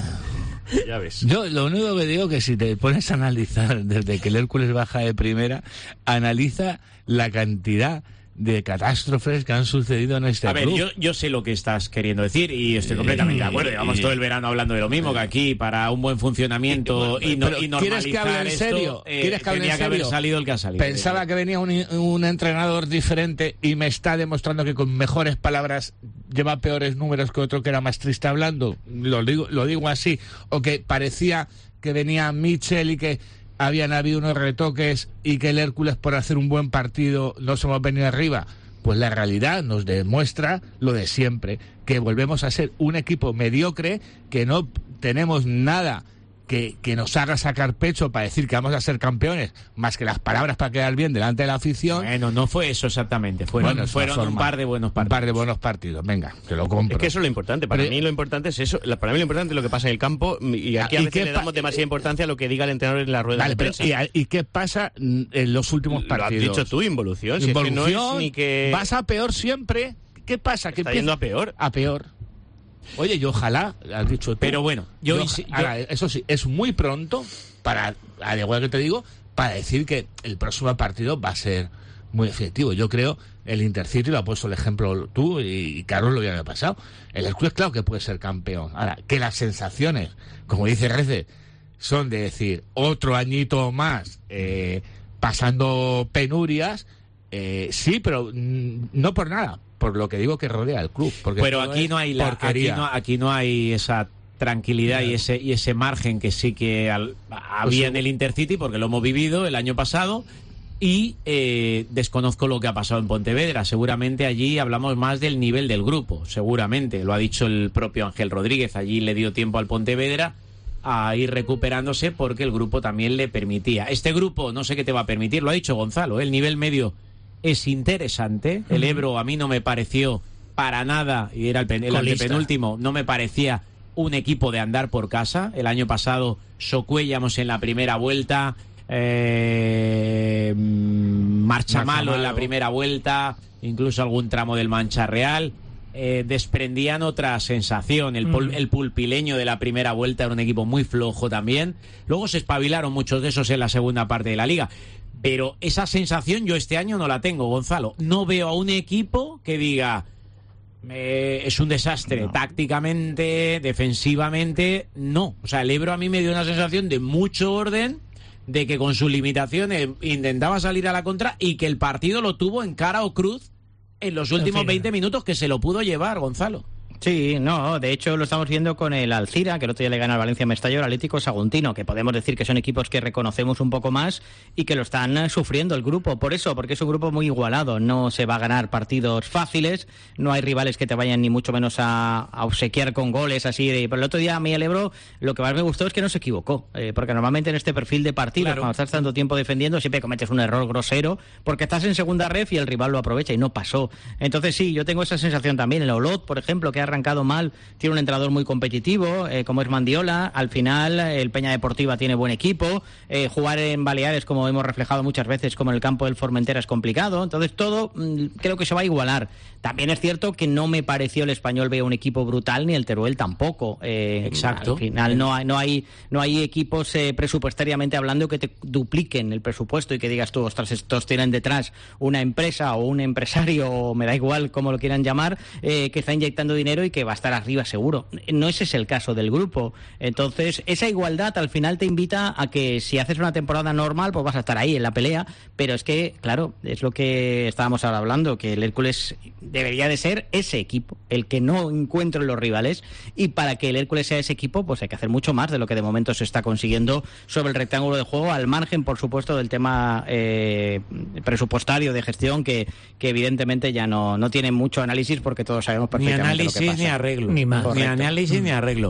Ya ves. Yo lo único que digo que si te pones a analizar desde que el Hércules baja de primera, analiza la cantidad de catástrofes que han sucedido en este A ver, club. yo, yo sé lo que estás queriendo decir y estoy completamente de acuerdo. Llevamos todo el verano hablando de lo mismo, que aquí para un buen funcionamiento y, no, y normalizar ¿quieres que hable en esto, serio? eh, ¿Quieres que hable tenía en que haber serio? salido el que ha salido. Pensaba que venía un, un entrenador diferente y me está demostrando que con mejores palabras lleva peores números que otro que era más triste hablando. Lo digo, lo digo así. O que parecía que venía Mitchell y que habían habido unos retoques y que el Hércules, por hacer un buen partido, no se hemos venido arriba. Pues la realidad nos demuestra lo de siempre, que volvemos a ser un equipo mediocre, que no tenemos nada que, que nos haga sacar pecho para decir que vamos a ser campeones, más que las palabras para quedar bien delante de la afición. Bueno, no fue eso exactamente, fueron, Bueno, es una fueron un forma. par de buenos partidos. Un par de buenos partidos, venga, te lo compro. Es que eso es lo importante. Para Pero- mí lo importante es eso. La- Para mí lo importante es lo que pasa en el campo y aquí a ¿Y veces qué le pa- damos demasiada importancia a lo que diga el entrenador en la rueda Vale, de pero prensa. ¿y, ¿y qué pasa mm, en los últimos Lo has partidos? dicho tú, involución. Si es que no Involución, es ni que... vas a peor siempre. ¿Qué pasa? Que Está empieza- yendo a peor. A peor. Oye, y ojalá, has dicho tú. Pero bueno, yo y insi- oja- ahora, eso sí, es muy pronto para, al igual que te digo, para decir que el próximo partido va a ser muy efectivo. Yo creo, el Intercity lo ha puesto el ejemplo tú y, y Carlos lo había pasado. El Hércules, claro que puede ser campeón. Ahora, que las sensaciones, como dice Rece, son de decir otro añito más eh, pasando penurias, eh, sí, pero mm, no por nada, por lo que digo que rodea al club. Porque Pero todo aquí es no hay la, aquí porquería. no, aquí no hay esa tranquilidad y ese y ese margen que sí que al- había Pues, en el Intercity, porque lo hemos vivido el año pasado. Y eh, desconozco lo que ha pasado en Pontevedra. Seguramente allí hablamos más del nivel del grupo, seguramente. Lo ha dicho el propio Ángel Rodríguez. Allí le dio tiempo al Pontevedra a ir recuperándose porque el grupo también le permitía. Este grupo no sé qué te va a permitir, lo ha dicho Gonzalo. ¿eh? El nivel medio es interesante. El Ebro a mí no me pareció para nada, y era el, pen- el Colista. antepenúltimo, no me parecía un equipo de andar por casa. El año pasado socuellamos en la primera vuelta. Eh, marcha, Marcha malo en la malo. primera vuelta, incluso algún tramo del Mancha Real. Eh, desprendían otra sensación. El, pol- Mm. el pulpileño de la primera vuelta era un equipo muy flojo también. Luego se espabilaron muchos de esos en la segunda parte de la liga. Pero esa sensación yo este año no la tengo, Gonzalo. No veo a un equipo que diga eh, es un desastre tácticamente, defensivamente. No. O sea, el Ebro a mí me dio una sensación de mucho orden, de que con sus limitaciones intentaba salir a la contra y que el partido lo tuvo en cara o cruz en los últimos fin. veinte minutos, que se lo pudo llevar, Gonzalo. Sí, no, de hecho lo estamos viendo con el Alcira, que el otro día le gana al Valencia Mestalla, el Atlético Saguntino, que podemos decir que son equipos que reconocemos un poco más y que lo están eh, sufriendo el grupo, por eso, porque es un grupo muy igualado, no se va a ganar partidos fáciles, no hay rivales que te vayan ni mucho menos a, a obsequiar con goles así de... Pero el otro día a mí el Ebro lo que más me gustó es que no se equivocó, eh, porque normalmente en este perfil de partidos, Claro. cuando estás tanto tiempo defendiendo, siempre cometes un error grosero, porque estás en segunda ref y el rival lo aprovecha y no pasó. Entonces sí, yo tengo esa sensación también. El Olot, por ejemplo, que ha arrancado mal, tiene un entrenador muy competitivo, eh, como es Mandiola. Al final, el Peña Deportiva tiene buen equipo. Eh, jugar en Baleares, como hemos reflejado muchas veces, como en el campo del Formentera, es complicado. Entonces, todo mm, creo que se va a igualar. También es cierto que no me pareció el Español vea un equipo brutal, ni el Teruel tampoco. Eh, Exacto. Al final, no hay, no hay, no hay equipos eh, presupuestariamente hablando que te dupliquen el presupuesto y que digas tú, ostras, estos tienen detrás una empresa o un empresario, o me da igual cómo lo quieran llamar, eh, que está inyectando dinero y que va a estar arriba seguro. No ese es el caso del grupo. Entonces, esa igualdad al final te invita a que si haces una temporada normal, pues vas a estar ahí en la pelea, pero es que, claro, es lo que estábamos ahora hablando, que el Hércules debería de ser ese equipo, el que no encuentre los rivales, y para que el Hércules sea ese equipo, pues hay que hacer mucho más de lo que de momento se está consiguiendo sobre el rectángulo de juego, al margen, por supuesto, del tema eh, presupuestario de gestión, que, que evidentemente ya no, no tiene mucho análisis, porque todos sabemos Ni perfectamente lo que análisis ni arreglo. Ni más. Ni Correcto. análisis ni arreglo.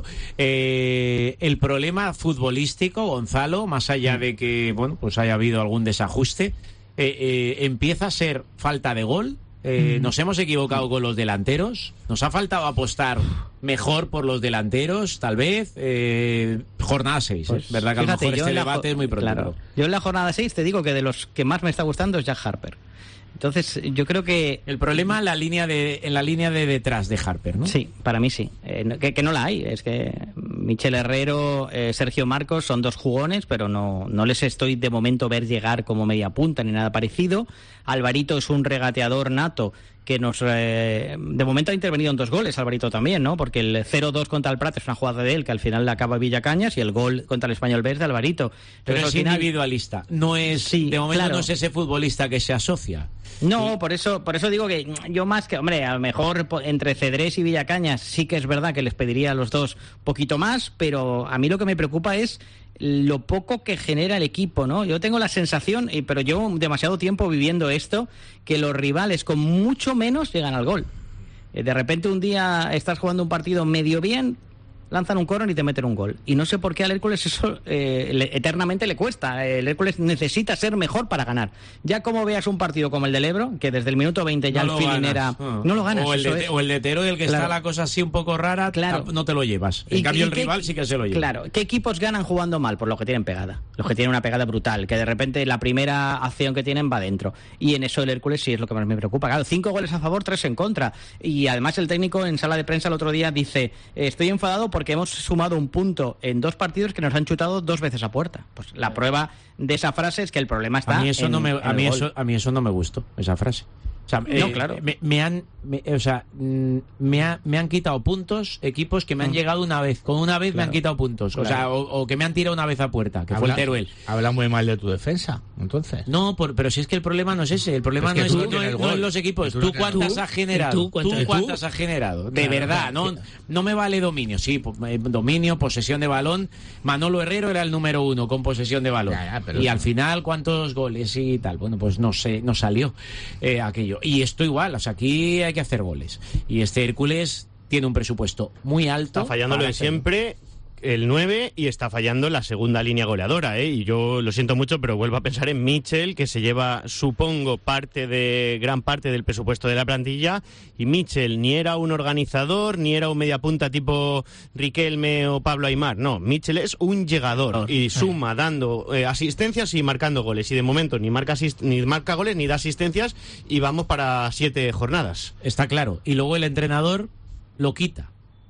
Eh, el problema futbolístico, Gonzalo, más allá de que bueno, pues haya habido algún desajuste, eh, eh, empieza a ser falta de gol. Eh, nos hemos equivocado con los delanteros. Nos ha faltado apostar mejor por los delanteros, tal vez. Eh, jornada seis, Pues, ¿eh? ¿Verdad que fíjate, a lo mejor yo este en la debate jo- es muy pronto? claro. Yo en la jornada seis te digo que de los que más me está gustando es Jack Harper. Entonces, yo creo que... El problema en la línea de, en la línea de detrás de Harper, ¿no? Sí, para mí sí. Eh, no- que, que no la hay. Es que Michel Herrero, eh, Sergio Marcos son dos jugones, pero no, no les estoy de momento ver llegar como media punta ni nada parecido. Alvarito es un regateador nato que nos... Eh, de momento ha intervenido en dos goles, Alvarito también, ¿no? Porque el cero dos contra el Prat es una jugada de él que al final le acaba Villacañas y el gol contra el Español B es de Alvarito. Pero Entonces, es al final- individualista. No es, Sí, de momento claro. no es ese futbolista que se asocia. No, por eso, por eso digo que yo más que, hombre, a lo mejor po- entre Cedrés y Villacañas sí que es verdad que les pediría a los dos un poquito más, pero a mí lo que me preocupa es lo poco que genera el equipo, ¿no? Yo tengo la sensación, y- pero llevo demasiado tiempo viviendo esto, que los rivales con mucho menos llegan al gol. Eh, De repente un día estás jugando un partido medio bien, lanzan un córner y te meten un gol. Y no sé por qué al Hércules eso eh, le- eternamente le cuesta. El Hércules necesita ser mejor para ganar. Ya como veas un partido como el del Ebro, que desde el minuto veinte ya No el lo feeling ganas. era... Ah. No lo ganas. O el, eso de, es. o el de Tero, del que Claro. está la cosa así un poco rara, Claro. tap- no te lo llevas. En ¿Y- cambio, y el qué- rival sí que se lo lleva. Claro, ¿qué equipos ganan jugando mal? Por los que tienen pegada. Los que tienen una pegada brutal, que de repente la primera acción que tienen va dentro. Y en eso el Hércules sí es lo que más me preocupa. Claro, cinco goles a favor, tres en contra. Y además el técnico en sala de prensa el otro día dice, estoy enfadado porque hemos sumado un punto en dos partidos que nos han chutado dos veces a puerta. Pues la prueba de esa frase es que el problema está A mí eso en- no me, en a el mí gol. eso, a mí eso no me gustó, esa frase. O sea, No, claro. me, me han, me- o sea, mm, me, ha- me han quitado puntos equipos que me han Mm. llegado una vez. Con una vez me Claro. han quitado puntos. O Claro. sea, o, o que me han tirado una vez a puerta, que fue el Habla- Teruel. Habla muy mal de tu defensa, entonces. No, por- pero si es que el problema no es ese. El problema Es que no, es, tú no, tienes es- el no es gol. los equipos. Tú ¿Tú, lo que- cuántas tú- has generado? tú cuántas- ¿Tú cuántas has generado? De Claro, verdad, claro. no, no me vale dominio. Sí, po- eh, dominio, posesión de balón. Manolo Herrero era el número uno con posesión de balón. Ya, ya, pero y eso- al final, ¿cuántos goles y tal? Bueno, pues no sé, no salió eh, aquello. Y esto igual, o sea, aquí hay que hacer goles. Y este Hércules tiene un presupuesto muy alto. Está fallando lo para de hacerlo. siempre, el nueve, y está fallando la segunda línea goleadora, ¿eh? Y yo lo siento mucho, pero vuelvo a pensar en Mitchell, que se lleva, supongo, parte de gran parte del presupuesto de la plantilla, y Mitchell ni era un organizador, ni era un mediapunta tipo Riquelme o Pablo Aimar, no, Mitchell es un llegador, y suma dando eh, asistencias y marcando goles, y de momento ni marca, asist- ni marca goles ni da asistencias, y vamos para siete jornadas. Está claro. Y luego el entrenador lo quita.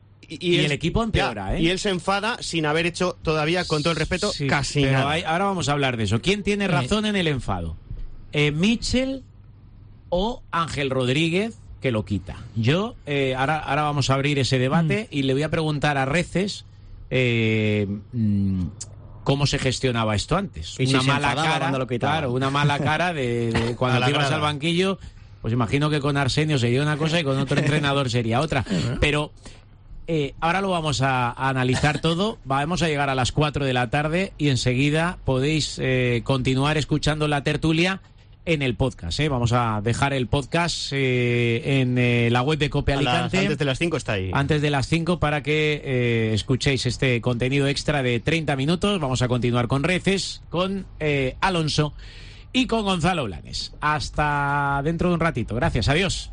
Y el equipo empeora, ya, ¿eh? Y él se enfada sin haber hecho todavía, con todo el respeto, Sí, casi pero nada. hay- ahora vamos a hablar de eso. ¿Quién tiene razón en el enfado? Eh, ¿Mitchell o Ángel Rodríguez, que lo quita? Yo, eh, ahora, ahora vamos a abrir ese debate y le voy a preguntar a Reces eh, mm, cómo se gestionaba esto antes. Y si una se mala enfadaba cara, cuando lo quitaban. claro, una mala cara de, de cuando A la te ibas grada. al banquillo. Pues imagino que con Arsenio sería una cosa y con otro entrenador sería otra. Pero eh, ahora lo vamos a, a analizar todo. Vamos a llegar a las cuatro de la tarde y enseguida podéis eh, continuar escuchando la tertulia en el podcast. ¿eh? Vamos a dejar el podcast eh, en eh, la web de Cope A las- Alicante. antes de las cinco está ahí. Antes de las cinco para que eh, escuchéis este contenido extra de treinta minutos. Vamos a continuar con Reces, con eh, Alonso y con Gonzalo Blanes. Hasta dentro de un ratito. Gracias, adiós.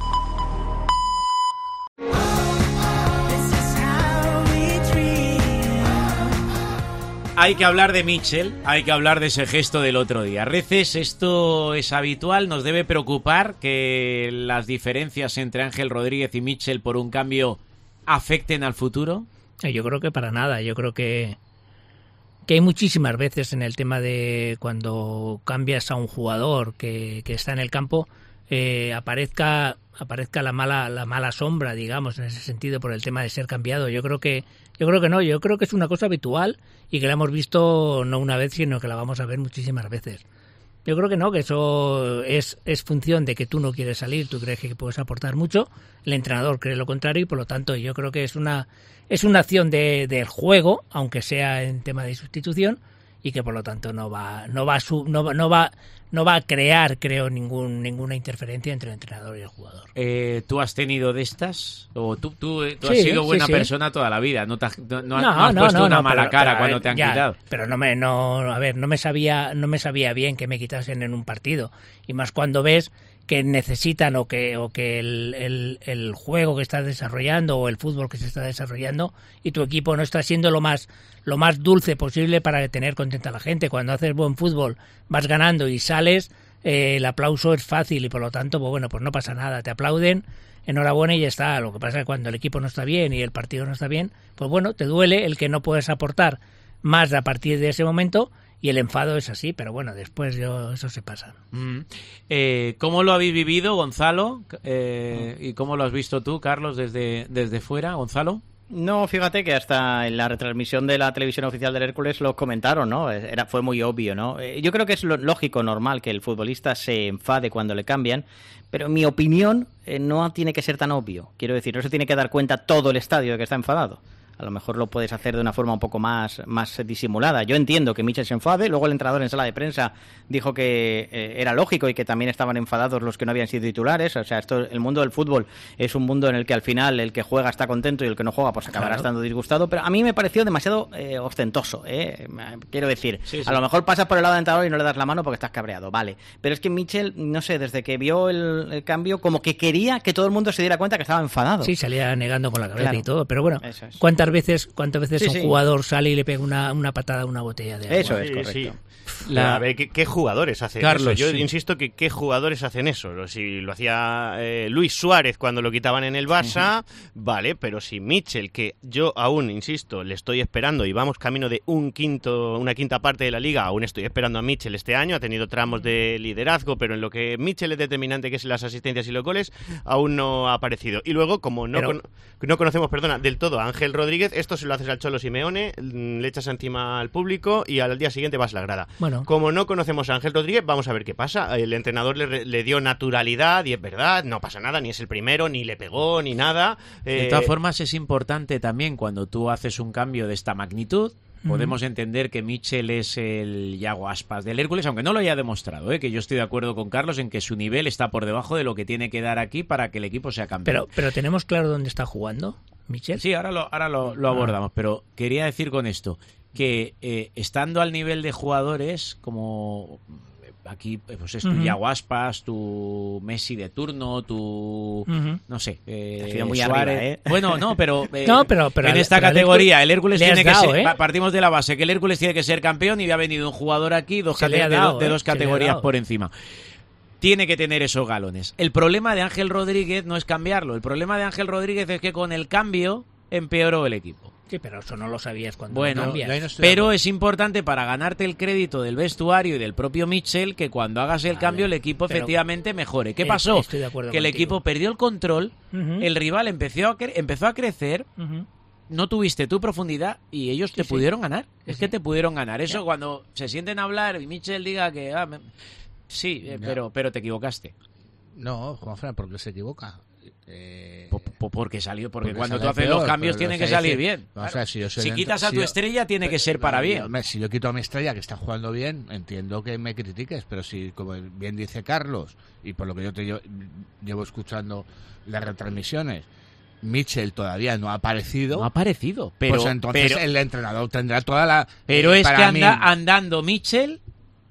Hay que hablar de Mitchell, hay que hablar de ese gesto del otro día. Reces, esto es habitual, nos debe preocupar que las diferencias entre Ángel Rodríguez y Mitchell por un cambio afecten al futuro. Yo creo que para nada. Yo creo que, que hay muchísimas veces en el tema de cuando cambias a un jugador que, que está en el campo, eh, aparezca aparezca la mala la mala sombra, digamos, en ese sentido, por el tema de ser cambiado. Yo creo que yo creo que no. Yo creo que es una cosa habitual y que la hemos visto no una vez, sino que la vamos a ver muchísimas veces. Yo creo que no, que eso es, es función de que tú no quieres salir, tú crees que puedes aportar mucho, el entrenador cree lo contrario y por lo tanto yo creo que es una es una acción de, del juego, aunque sea en tema de sustitución, y que por lo tanto no va no va a su, no, va- no va no va a crear, creo, ningún ninguna interferencia entre el entrenador y el jugador. Eh, ¿Tú has tenido de estas? ¿O tú, tú, tú Sí, has sido buena sí, sí. persona toda la vida? ¿No, te has, no, no, No, no has no, puesto no, una no, mala pero- cara pero, a cuando ver, te han ya, quitado? Pero no me, no, a ver, no me sabía, no me sabía bien que me quitasen en un partido. Y más cuando ves que necesitan o que, o que el, el, el juego que estás desarrollando o el fútbol que se está desarrollando y tu equipo no está siendo lo más, lo más dulce posible para tener contenta a la gente. Cuando haces buen fútbol, vas ganando y sales, eh, el aplauso es fácil y por lo tanto, pues bueno, pues no pasa nada. Te aplauden, enhorabuena y ya está. Lo que pasa es que cuando el equipo no está bien y el partido no está bien, pues bueno, te duele el que no puedes aportar más a partir de ese momento y el enfado es así, pero bueno, después yo, eso se pasa. Mm. Eh, ¿Cómo lo habéis vivido, Gonzalo? Eh, ¿Y cómo lo has visto tú, Carlos, desde, desde fuera, Gonzalo? No, fíjate que hasta en la retransmisión de la televisión oficial del Hércules lo comentaron, ¿no? Era, fue muy obvio, ¿no? Eh, Yo creo que es lo lógico, normal, que el futbolista se enfade cuando le cambian, pero en mi opinión eh, no tiene que ser tan obvio. Quiero decir, no se tiene que dar cuenta todo el estadio de que está enfadado. A lo mejor lo puedes hacer de una forma un poco más, más disimulada. Yo entiendo que Michel se enfade, luego el entrenador en sala de prensa dijo que eh, era lógico y que también estaban enfadados los que no habían sido titulares. O sea, esto, el mundo del fútbol es un mundo en el que al final el que juega está contento y el que no juega pues acabará Claro. estando disgustado. Pero a mí me pareció demasiado eh, ostentoso, ¿eh? Quiero decir, Sí, sí. a lo mejor pasas por el lado del entrenador y no le das la mano porque estás cabreado, vale. Pero es que Michel, no sé, desde que vio el, el cambio, como que quería que todo el mundo se diera cuenta que estaba enfadado. Sí, salía negando con la cabeza Claro. y todo, pero bueno, Eso es. ¿cuántas veces, cuántas veces Sí, un sí. jugador sale y le pega una, una patada a una botella de agua? Eso es, Sí, correcto. sí. La- A ver, ¿qué, qué jugadores hacen Carlos, eso? Yo sí. insisto que qué jugadores hacen eso. Lo- Si lo hacía eh, Luis Suárez cuando lo quitaban en el Barça, vale, pero si Mitchell, que yo aún, insisto, le estoy esperando y vamos camino de un quinto, una quinta parte de la liga, aún estoy esperando a Mitchell este año, ha tenido tramos de liderazgo, pero en lo que Mitchell es determinante, que es las asistencias y los goles, aún no ha aparecido. Y luego, como no, Pero- con- no conocemos, perdona, del todo a Ángel Rodríguez, esto se lo haces al Cholo Simeone, mm, le echas encima al público y al día siguiente vas a la grada. Bueno. Como no conocemos a Ángel Rodríguez, vamos a ver qué pasa. El entrenador le, le dio naturalidad y es verdad, no pasa nada, ni es el primero, ni le pegó, ni nada. De Eh, todas formas, es importante también cuando tú haces un cambio de esta magnitud. Podemos entender que Mitchell es el Yago Aspas del Hércules, aunque no lo haya demostrado, ¿eh? Que yo estoy de acuerdo con Carlos en que su nivel está por debajo de lo que tiene que dar aquí para que el equipo sea campeón. Pero, pero tenemos claro dónde está jugando, Michel. Sí, ahora lo, ahora lo, lo abordamos, pero quería decir con esto que eh, estando al nivel de jugadores como eh, aquí, eh, pues es tu Ujú. Yago Aspas, tu Messi de turno, tu Ujú. no sé, eh, Has ido muy Suárez. arriba, ¿eh? Bueno, no, pero, eh, No, pero- pero en al- esta pero al categoría Hércules el Hércules le has tiene que dado, ser, ¿eh? pa- partimos de la base que el Hércules tiene que ser campeón y ha venido un jugador aquí dos Se le cate- ha de, dado, do- de ¿eh? dos Se le ha categorías dado. por encima. Tiene que tener esos galones. El problema de Ángel Rodríguez no es cambiarlo. El problema de Ángel Rodríguez es que con el cambio empeoró el equipo. Sí, pero eso no lo sabías cuando Bueno, lo cambias. yo ahí no estoy de Pero acuerdo. es importante para ganarte el crédito del vestuario y del propio Mitchell que cuando hagas el Vale, cambio el equipo pero- efectivamente mejore. ¿Qué Eh, pasó? estoy de acuerdo Que el contigo. equipo perdió el control, Ujú. el rival empezó a, cre- empezó a crecer, Ujú. no tuviste tu profundidad y ellos te sí. pudieron ganar. Sí, Es sí. que te pudieron ganar. Eso Ya. cuando se sienten a hablar y Mitchell diga que... ah, me- Sí, eh, Ya. pero, pero te equivocaste. No, Juanfran, ¿por qué se equivoca? Eh, Po- po- Porque salió, porque, porque cuando tú sale haces peor, los cambios pero tiene lo que que salir dice- bien. Vamos a Claro. ver, si yo soy Si el quitas entrenador- a tu si yo- estrella tiene que ser para No, bien. hombre, si yo quito a mi estrella que está jugando bien, entiendo que me critiques, pero si, como bien dice Carlos, y por lo que yo te lle- llevo escuchando las retransmisiones, Mitchell todavía no ha aparecido, No ha parecido, pero, pues entonces pero, el entrenador tendrá toda la... pero eh, es que para anda, mí- andando Mitchell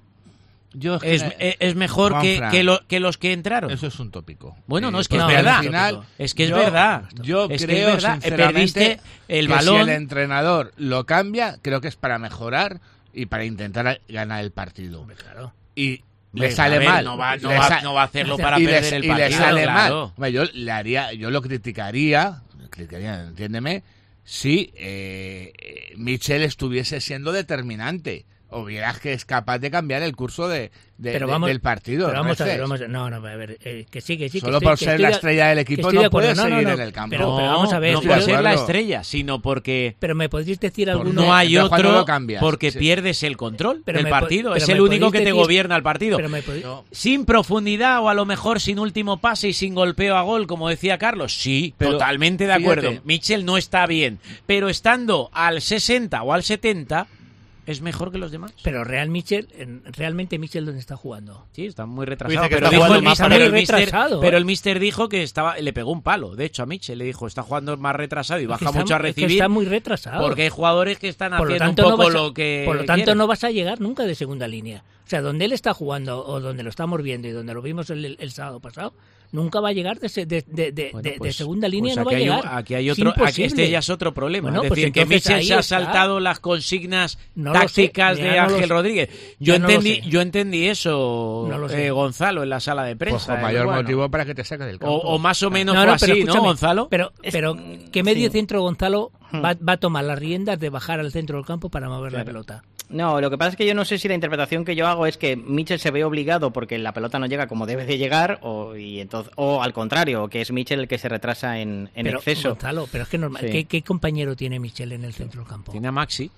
yo es, que es, me- es- es mejor que, Juanfran, que, lo- que los que entraron. Eso es un tópico. Bueno, no, es que porque es al verdad. final, Es que es yo- verdad. Yo Es que es creo, verdad. Eh, sinceramente, Perdiste el que balón. si el entrenador lo cambia, creo que es para mejorar y para intentar ganar el partido. Hombre, claro. Y Hombre, le sale a ver, mal. No va, no, Le va, sa- no va a hacerlo para y perder le, el y partido. le sale mal. claro. Hombre, yo le haría, yo lo criticaría, criticaría, entiéndeme, si eh, eh, Mitchell estuviese siendo determinante o vieras que es capaz de cambiar el curso de, de- Pero de- vamos- del partido. Pero vamos a ver, Reces. vamos a- no, no, a ver, eh, que sí, que sí. que Solo estoy- por que ser estoy la de- estrella del que equipo estoy no de acuerdo. puedes No, no, seguir no, en el campo. pero- pero vamos a ver, no yo- por de ser la acuerdo. estrella, sino porque Pero me podrías decir Por alguno... no hay Entonces, ¿cuándo otro, lo cambias? porque Sí. pierdes el control Pero del me po- partido. pero Es me el único que podéis te decir- gobierna el partido. Pero me pod- No. Sin profundidad o a lo mejor sin último pase y sin golpeo a gol, como decía Carlos. Sí, Pero, totalmente de acuerdo. fíjate. Mitchell no está bien. Pero estando al sesenta o al setenta, es mejor que los demás. Pero Real Michel, realmente Michel, ¿dónde está jugando? Sí, está muy retrasado. Dice que Pero, está dijo jugando el más mister, para pero, el el mister, retrasado, pero ¿eh? el mister dijo que estaba, le pegó un palo, de hecho, a Michel. Le dijo, está jugando más retrasado y baja Es que está, mucho a es que recibir. está muy retrasado. Porque hay jugadores que están Por lo haciendo tanto, un no poco vas a- lo que Por lo tanto, quieren. no vas a llegar nunca de segunda línea. O sea, donde él está jugando o donde lo estamos viendo y donde lo vimos el, el sábado pasado, nunca va a llegar de, se- de, de, de, Bueno, de- de pues- segunda línea, pues no va aquí a hay un- llegar. aquí hay Es otro, aquí imposible. este ya es otro problema. Bueno, es pues decir, que entonces Michel ahí se ha está. saltado las consignas No lo tácticas sé, de ya no lo Ángel sé. Rodríguez. Yo Ya no lo entendí, sé. yo entendí eso, No lo sé. eh, Gonzalo, en la sala de Pues prensa. con eh, mayor bueno. motivo para que te saques del campo. O, o más o menos No, fue no, pero así, ¿no, escúchame, Gonzalo? Pero, pero ¿qué medio sí. centro Gonzalo va, va a tomar las riendas de bajar al centro del campo para mover la pelota? No, lo que pasa es que yo no sé si la interpretación que yo hago es que Michel se ve obligado porque la pelota no llega como debe de llegar, o, y entonces, o al contrario, que es Michel el que se retrasa en, en pero, exceso. Gonzalo, pero es que normal. Sí. ¿Qué, qué compañero tiene Michel en el centro del campo? Tiene a Maxi,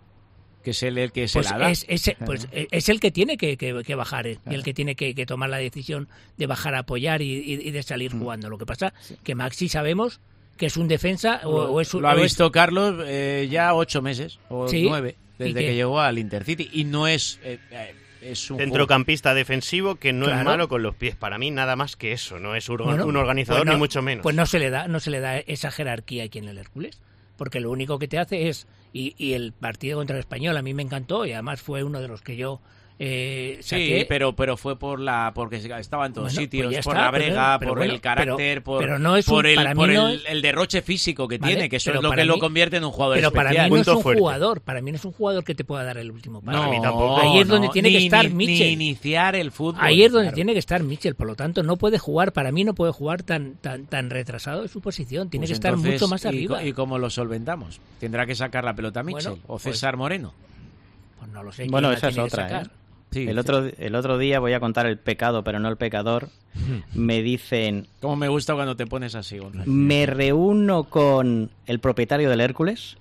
que es el, el que se Pues la da. es, es- pues es el que tiene que, que- que bajar, eh, y el que tiene que, que tomar la decisión de bajar a apoyar y, y- y de salir jugando. Lo que pasa que Maxi sabemos que es un defensa o, o es un... Lo ha o es- visto Carlos eh, ya ocho meses o Sí. nueve ¿Y desde qué? que llegó al Intercity y no es eh, eh, es un Centrocampista defensivo que no Claro. es malo con los pies. Para mí nada más que eso. No es un, Bueno, un organizador pues no- ni mucho menos. Pues no se le da, no se le da esa jerarquía aquí en el Hércules, porque lo único que te hace es, y, y el partido contra el Español a mí me encantó y además fue uno de los que yo eh, Sí, saqué. pero pero fue por la porque estaba en todos Bueno, sitios, pues ya por está, la pero- brega, pero por bueno, el carácter, pero- por, pero no es un- por el para mí por no el, es- el derroche físico que Vale, tiene, que eso pero es lo para que lo mí- convierte en un jugador Pero para mí especial. no es Punto un fuerte. jugador, para mí no es un jugador que te pueda dar el último pase. No, mí tampoco. Ahí es donde no, tiene que ni- estar ni- Mitchell. ni iniciar el fútbol. Ahí es donde claro. tiene que estar Mitchell, por lo tanto no puede jugar, para mí no puede jugar tan tan tan retrasado en su posición, tiene Pues que estar entonces, mucho más ¿y arriba. co- ¿Y cómo lo solventamos? ¿Tendrá que sacar la pelota Mitchell Bueno, o pues- César Moreno? Pues no lo sé. Bueno, quién la esa es tiene que otra, sacar. ¿eh? Sí, El sí. otro, el otro día voy a contar el pecado, pero no el pecador. Me dicen, Cómo me gusta cuando te pones así, Gonzalo. me reúno con el propietario del Hércules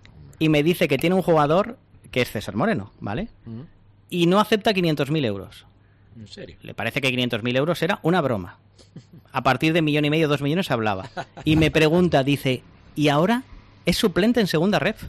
y me dice que tiene un jugador que es César Moreno, ¿vale? Mm. Y no acepta quinientos mil euros. ¿En serio? Le parece que quinientos mil euros era una broma. A partir de millón y medio, dos millones se hablaba. Y me pregunta, dice, ¿y ahora es suplente en segunda ref?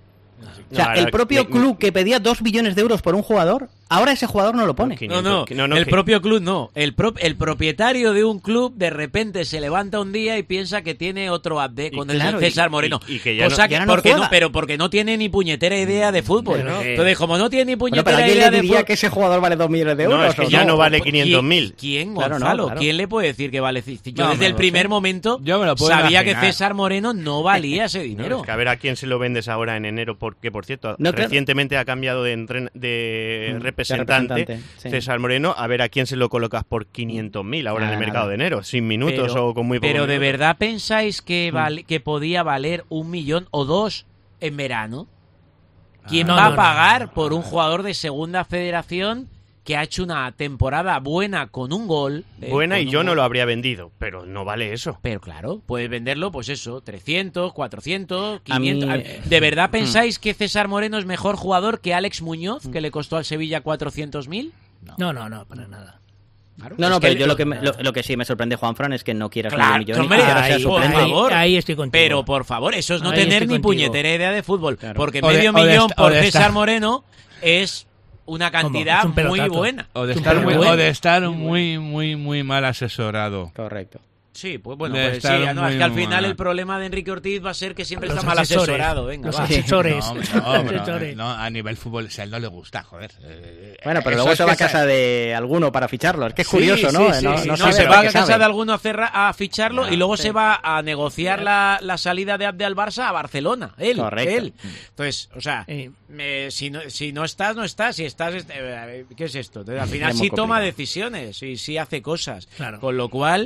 O sea, No, el ahora, propio me- club que pedía dos millones de euros por un jugador, ahora ese jugador no lo pone. Ok. No, no, No, no, el que- propio club no. El, pro- el propietario de un club de repente se levanta un día y piensa que tiene otro update Y con claro, el César y- Moreno. y- y que ya Cosa no- que- ya no porque no, juega. pero porque no tiene ni puñetera idea de fútbol. Pero que- Entonces, como no tiene ni Bueno, puñetera pero ¿alguien idea le de diría fútbol... que ese jugador vale dos millones de No, euros? es que o ya no vale ¿quién- quinientos mil. ¿Quién, Claro, no, Gonzalo? claro. ¿Quién le puede decir que vale? Yo No, desde me el lo primer sé. momento Yo me lo puedo sabía que imaginar. César Moreno no valía ese No, dinero. es que a ver a quién se lo vendes ahora en enero, porque por cierto, No, claro. recientemente ha cambiado de, entren- de Mm, de representante, representante, sí. César Moreno, a ver a quién se lo colocas por quinientos mil ahora Nada, en el mercado nada. de enero, sin minutos Pero- o con muy poco. Pero ¿de verdad pensáis que, vale- que podía valer un millón o dos en verano? ¿Quién No, va no, a no, pagar no, no, por no. un jugador de segunda federación que ha hecho una temporada buena con un gol? eh, Buena con y un yo no gol? lo habría vendido, pero no vale eso. Pero claro, puedes venderlo, pues eso, trescientos, cuatrocientos, A mí- quinientos. ¿De verdad pensáis que César Moreno es mejor jugador que Alex Muñoz, que le costó al Sevilla cuatrocientos mil? No, no, no, para nada. No, no, Es pero que- yo lo que, me- lo, lo que sí me sorprende, Juanfran, es que no quieras Claro, medio millón y hombre, que ahora ahí, sea por suplente. ahí, favor. ahí estoy contigo. Pero por favor, eso es no Ahí tener estoy ni contigo. puñetera idea de fútbol. Claro. Porque O de- medio o de millón esta- o por de César esta- Moreno es una cantidad Es un muy pelotazo. buena. O de Es un estar, muy, bueno. o de estar muy, muy, muy mal asesorado. Correcto. Sí, pues bueno, De pues sí, estar no, es muy que al final mal. el problema de Enrique Ortiz va a ser que siempre Los está mal asesores, asesorado. Venga, los va. asesores. No, hombre, Los no, pero, asesores. no, a nivel fútbol, si a él no le gusta, joder. Eh, Bueno, pero eso luego es se que va a sa- casa de alguno para ficharlo. Es que es Sí, curioso, sí, ¿no? sí, no sí. no No, sabe se lo va que a casa sabe. de alguno a, cerra- a ficharlo Ya, y luego sí. se va a negociar la, la salida de Abde al Barça a Barcelona. Él, Correcto. él. Entonces, o sea, Eh. me- si, no, si no estás, no estás. Si estás, est- eh, ¿qué es esto? Entonces, al final Es muy sí toma complicado. decisiones y sí hace cosas. Claro. Con lo cual,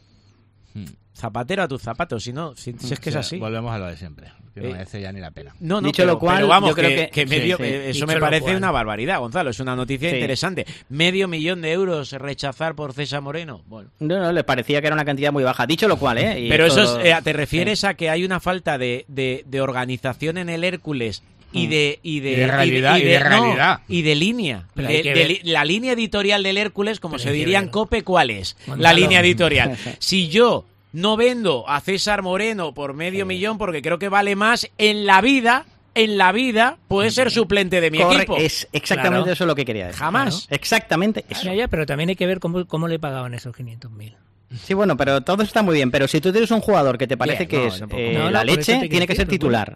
Hmm. zapatero a tus zapatos. Si no, si, si es que es O sea, así. Volvemos a lo de siempre. Que no Eh, merece ya ni la pena. No, no, Dicho pero, lo cual, pero vamos, yo creo que, que- medio, sí, sí. eh, eso Dicho me lo parece cual. una barbaridad, Gonzalo. Es una noticia Sí. interesante. Medio millón de euros rechazar por César Moreno. Bueno. No, no, le parecía que era una cantidad muy baja. Dicho lo cual, ¿eh? Y Pero eso esto- es, eh, te refieres a que hay una falta de, de, de organización en el Hércules y de y de, Y de realidad, y de no, realidad. y de línea. Pero De- hay que de ver. li- la línea editorial del Hércules, como Pero se hay que diría en ver. Cope, ¿cuál es? La Gonzalo. línea editorial. Si yo no vendo a César Moreno por medio millón porque creo que vale más, en la vida en la vida puede ser suplente de mi Corre- equipo. Es exactamente Claro. eso lo que quería decir. Jamás. Exactamente eso. Ya, ya, pero también hay que ver cómo, cómo le pagaban esos quinientos mil. Sí, bueno, pero todo está muy bien. Pero si tú tienes un jugador que te parece Bien, que no, es tampoco. eh, No, no, la por eso leche, te tiene que quiero ser decir, titular.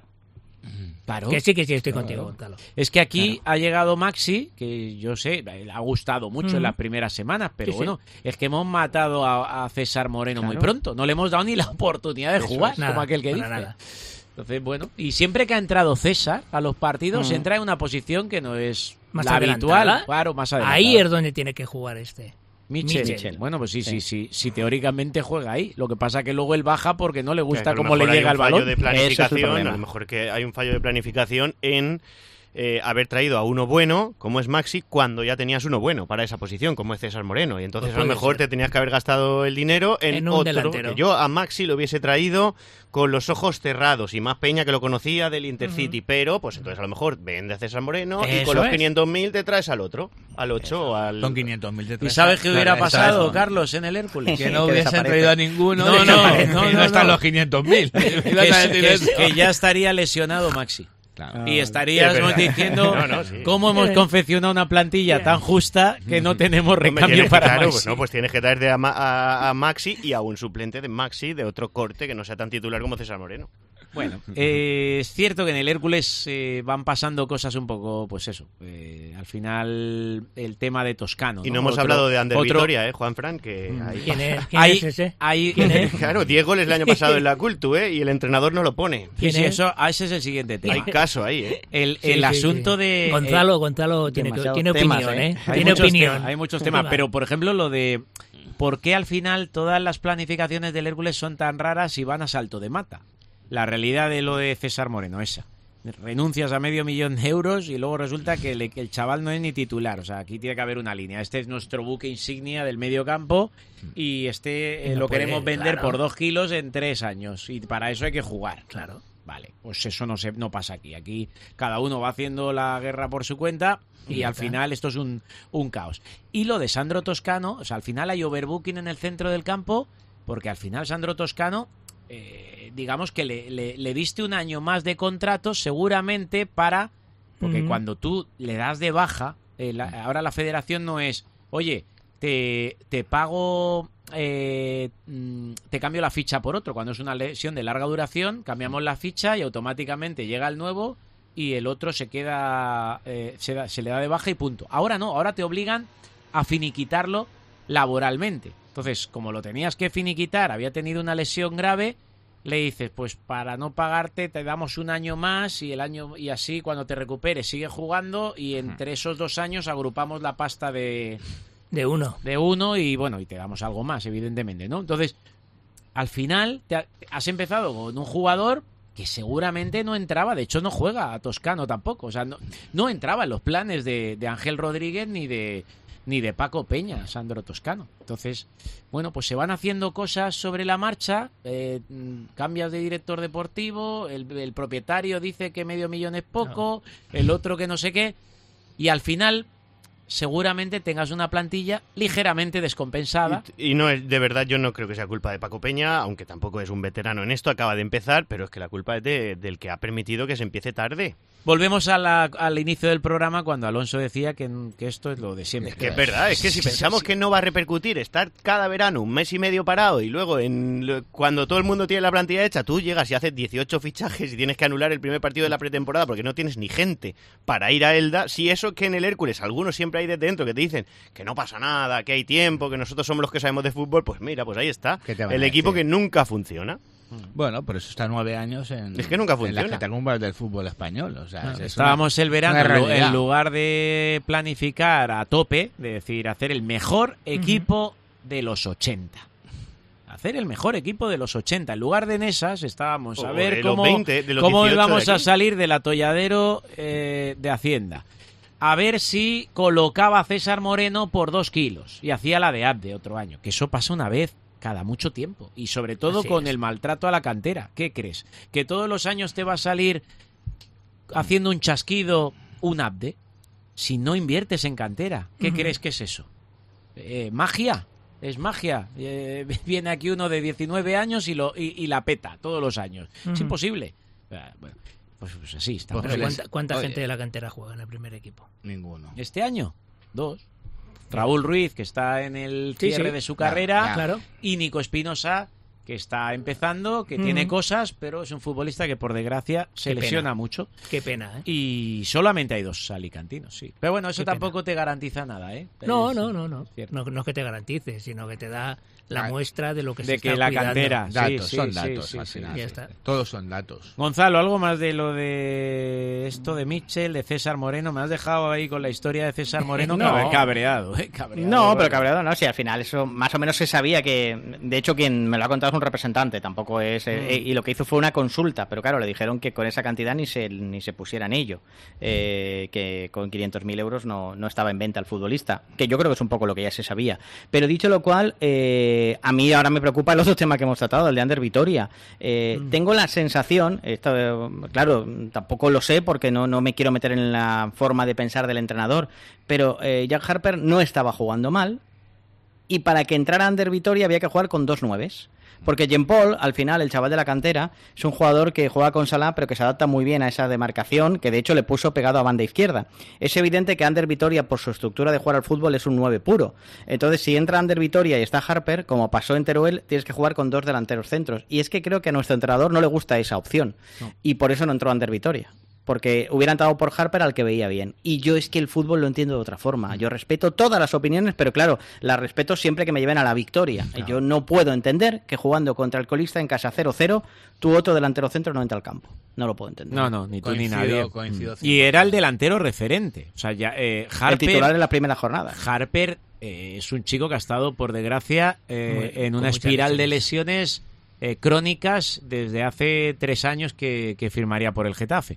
Claro. Que sí, que sí, estoy contigo, Gonzalo. Es que aquí ha llegado Maxi, que yo sé, le ha gustado mucho Mm. en las primeras semanas, pero Sí, sí. bueno, es que hemos matado a, a César Moreno muy Claro. pronto. No le hemos dado ni la oportunidad de Eso jugar, es. como Nada, aquel que para dice. nada. Entonces, bueno, y siempre que ha entrado César a los partidos, Mm. entra en una posición que no es Más la adelantada. habitual. Claro, más adelantada. Ahí es donde tiene que jugar este. Michel. Michel. Bueno, pues sí, sí, Sí. sí, sí, teóricamente juega ahí. Lo que pasa que luego él baja porque no le Que gusta a lo cómo le mejor hay llega un el fallo balón. de Ese es el planificación, problema. a lo mejor que hay un fallo de planificación en eh, haber traído a uno bueno, como es Maxi, cuando ya tenías uno bueno para esa posición, como es César Moreno. Y entonces Pues a lo puede mejor ser. te tenías que haber gastado el dinero en, En un otro. delantero. Que yo a Maxi lo hubiese traído con los ojos cerrados y más Peña que lo conocía del Intercity, pero pues entonces a lo mejor vende a César Moreno y Eso con los es. quinientos mil te traes al otro, al ocho o al... Con quinientos mil te ¿Y traes sabes a- qué hubiera Claro, pasado, eso. Carlos, en el Hércules? Que Sí, no que hubiesen desaparece. traído a ninguno. No, y no, que no, no no, están no. los quinientos mil. que, es- que es- que ya estaría lesionado Maxi. Claro. Y estaríamos es verdad. diciendo No, no, sí. cómo hemos confeccionado una plantilla tan justa que no tenemos Hombre, recambio tienes que- para claro, Maxi. pues no, pues tienes que traer de a, Ma- a- a Maxi y a un suplente de Maxi de otro corte que no sea tan titular como César Moreno. Bueno, eh, es cierto que en el Hércules eh, van pasando cosas un poco, pues eso. eh, al final, el tema de Toscano. Y no ¿no? hemos Otro- hablado de Ander otro- Vitoria, ¿eh, Juan Fran? Que ahí- ¿Quién es, quién Ahí- es ese? ahí- ¿Quién es? Claro, diez goles el año pasado en la Cultu, ¿eh? Y el entrenador no lo pone. Sí, sí, ¿Quién es? eso, ah, ese es el siguiente tema. Hay caso ahí, ¿eh? El, Sí, el sí, asunto sí. de... Gonzalo, Gonzalo tiene, que- demasiados tiene temas, opinión, ¿eh? ¿eh? Hay Tiene muchos opinión. temas, hay muchos temas, pero por ejemplo lo de por qué al final todas las planificaciones del Hércules son tan raras y van a salto de mata. La realidad de lo de César Moreno, esa. Renuncias a medio millón de euros y luego resulta que, le- que el chaval no es ni titular. O sea, aquí tiene que haber una línea. Este es nuestro buque insignia del medio campo y este eh, Y no lo puede, queremos vender claro. por dos kilos en tres años. Y para eso hay que jugar. Claro. Vale, pues eso no se, no pasa aquí. Aquí cada uno va haciendo la guerra por su cuenta y al final esto es un, un caos. Y lo de Sandro Toscano, o sea, al final hay overbooking en el centro del campo, porque al final Sandro Toscano, eh, digamos que le, le, le diste un año más de contrato seguramente para... Porque Ujú. cuando tú le das de baja, eh, la- ahora la federación no es, oye, te, te pago, eh, mm, te cambio la ficha por otro. Cuando es una lesión de larga duración, cambiamos la ficha y automáticamente llega el nuevo y el otro se queda, eh, se, da- se le da de baja y punto. Ahora no, ahora te obligan a finiquitarlo laboralmente. Entonces, como lo tenías que finiquitar, había tenido una lesión grave, le dices, pues para no pagarte te damos un año más y el año y así cuando te recuperes sigue jugando y entre esos dos años agrupamos la pasta de, De uno. de uno y bueno, y te damos algo más, evidentemente, ¿no? Entonces, al final te ha- has empezado con un jugador que seguramente no entraba, de hecho no juega a Toscano tampoco, o sea, no, no entraba en los planes de, de Ángel Rodríguez ni de ni de Paco Peña, Sandro Toscano. Entonces, bueno, pues se van haciendo cosas sobre la marcha, eh, mm, cambias de director deportivo, el, el propietario dice que medio millón es poco, el otro que no sé qué, y al final seguramente tengas una plantilla ligeramente descompensada. Y, y no es, de verdad, yo no creo que sea culpa de Paco Peña, aunque tampoco es un veterano en esto, acaba de empezar, pero es que la culpa es de- del que ha permitido que se empiece tarde. Volvemos a la- al inicio del programa cuando Alonso decía que, que esto es lo de siempre. Es que es verdad, es que si pensamos que no va a repercutir estar cada verano un mes y medio parado y luego en lo- cuando todo el mundo tiene la plantilla hecha, tú llegas y haces dieciocho fichajes y tienes que anular el primer partido de la pretemporada porque no tienes ni gente para ir a Elda, si eso que en el Hércules algunos siempre hay desde dentro que te dicen que no pasa nada, que hay tiempo, que nosotros somos los que sabemos de fútbol, pues mira, pues ahí está, ¿Qué te van el a equipo decir? que nunca funciona. Bueno, por eso está nueve años en, Es que nunca en funciona. las catacumbas del fútbol español. O sea, es una- Estábamos el verano, una en lu- realidad. en lugar de planificar a tope, de decir, hacer el mejor equipo de los ochenta. Hacer el mejor equipo de los ochenta. En lugar de en esas, estábamos a O ver de los cómo, veinte, de los cómo dieciocho de íbamos a aquí. salir del atolladero eh, de Hacienda. A ver si colocaba a César Moreno por dos kilos y hacía la de Abde otro año. Que eso pasa una vez cada mucho tiempo. Y sobre todo Así con es. el maltrato a la cantera. ¿Qué crees? ¿Que todos los años te va a salir haciendo un chasquido un Abde? Si no inviertes en cantera, ¿qué Ujú. crees que es eso? Eh, ¿Magia? Es magia. Eh, viene aquí uno de diecinueve años y, lo, y, y la peta todos los años. Es Ujú. imposible. Eh, Bueno, pues, pues así está. Pues Pero les- ¿cuánta, cuánta oye. gente de la cantera juega en el primer equipo? Ninguno. Este año, dos. Raúl Ruiz, que está en el Sí, cierre sí. de su Ya, carrera, ya. Claro. y Nico Espinosa, que está empezando, que Mm. tiene cosas, pero es un futbolista que por desgracia se Qué lesiona pena. mucho. Qué pena, ¿eh? Y solamente hay dos alicantinos, sí. Pero bueno, eso Qué tampoco te garantiza nada, ¿eh? No, Es no, no, no. cierto. No, no es que te garantice, sino que te da la Ah, muestra de lo que se de está que la cuidando. cantera- Datos, sí, son sí, datos sí, al sí, final. ya sí. está. Todos son datos. Gonzalo, algo más de lo de esto de Mitchell, de César Moreno. Me has dejado ahí con la historia de César Moreno No. cabre- cabreado, ¿eh? Cabreado. No, pero cabreado no, si al final eso más o menos se sabía que, de hecho quien me lo ha contado es un representante, tampoco es, eh, y lo que hizo fue una consulta, pero claro, le dijeron que con esa cantidad ni se, ni se pusiera en ello, eh, que con quinientos mil euros no, no estaba en venta el futbolista, que yo creo que es un poco lo que ya se sabía. Pero dicho lo cual, eh, a mí ahora me preocupa el otro tema que hemos tratado, el de Ander Vitoria. Eh, Tengo la sensación, esto, eh, claro, tampoco lo sé porque no, no me quiero meter en la forma de pensar del entrenador, pero eh, Jack Harper no estaba jugando mal, y para que entrara Ander Vitoria había que jugar con dos nueves. Porque Jean Paul, al final, el chaval de la cantera, es un jugador que juega con Salah, pero que se adapta muy bien a esa demarcación, que de hecho le puso pegado a banda izquierda. Es evidente que Ander Vitoria, por su estructura de jugar al fútbol, es un nueve puro. Entonces, si entra Ander Vitoria y está Harper, como pasó en Teruel, tienes que jugar con dos delanteros centros. Y es que creo que a nuestro entrenador no le gusta esa opción. No. Y por eso no entró Ander Vitoria. Porque hubiera entrado por Harper al que veía bien. Y yo es que el fútbol lo entiendo de otra forma. Yo respeto todas las opiniones, pero claro, las respeto siempre que me lleven a la victoria. Claro. Yo no puedo entender que jugando contra el colista en casa cero cero, tu otro delantero centro no entra al campo. No lo puedo entender. No, no, ni tú Coincido, ni nadie. coincido y era el delantero referente. O sea, ya eh, Harper, el titular en la primera jornada. Harper eh, es un chico que ha estado, por desgracia, eh, Muy, en una espiral de lesiones eh, crónicas desde hace tres años que, que firmaría por el Getafe.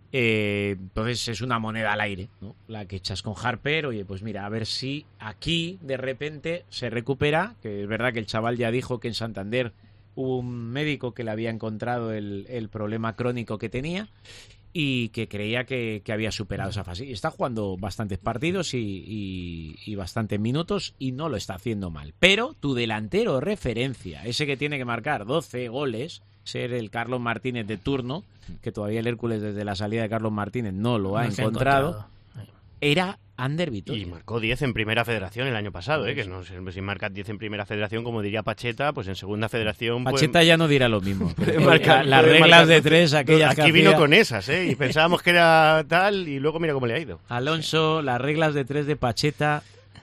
Eh, entonces es una moneda al aire, ¿no? La que echas con Harper. Oye, pues mira, a ver si aquí de repente se recupera, que es verdad que el chaval ya dijo que en Santander hubo un médico que le había encontrado el, el problema crónico que tenía y que creía que, que había superado esa fase. Y está jugando bastantes partidos y, y, y bastantes minutos y no lo está haciendo mal. Pero tu delantero referencia, ese que tiene que marcar doce goles, ser el Carlos Martínez de turno, que todavía el Hércules desde la salida de Carlos Martínez no lo ha No se ha encontrado, encontrado. era Ander Vitoria. Y marcó diez en Primera Federación el año pasado, ¿eh? Que no sé si marcas diez en Primera Federación, como diría Pacheta, pues en Segunda Federación... Pacheta pues, ya no dirá lo mismo. marcar- Las puede reglas marcar- de tres, aquellas Aquí que vino hacía con esas, ¿eh? Y pensábamos que era tal, y luego mira cómo le ha ido. Alonso, las reglas de tres de Pacheta...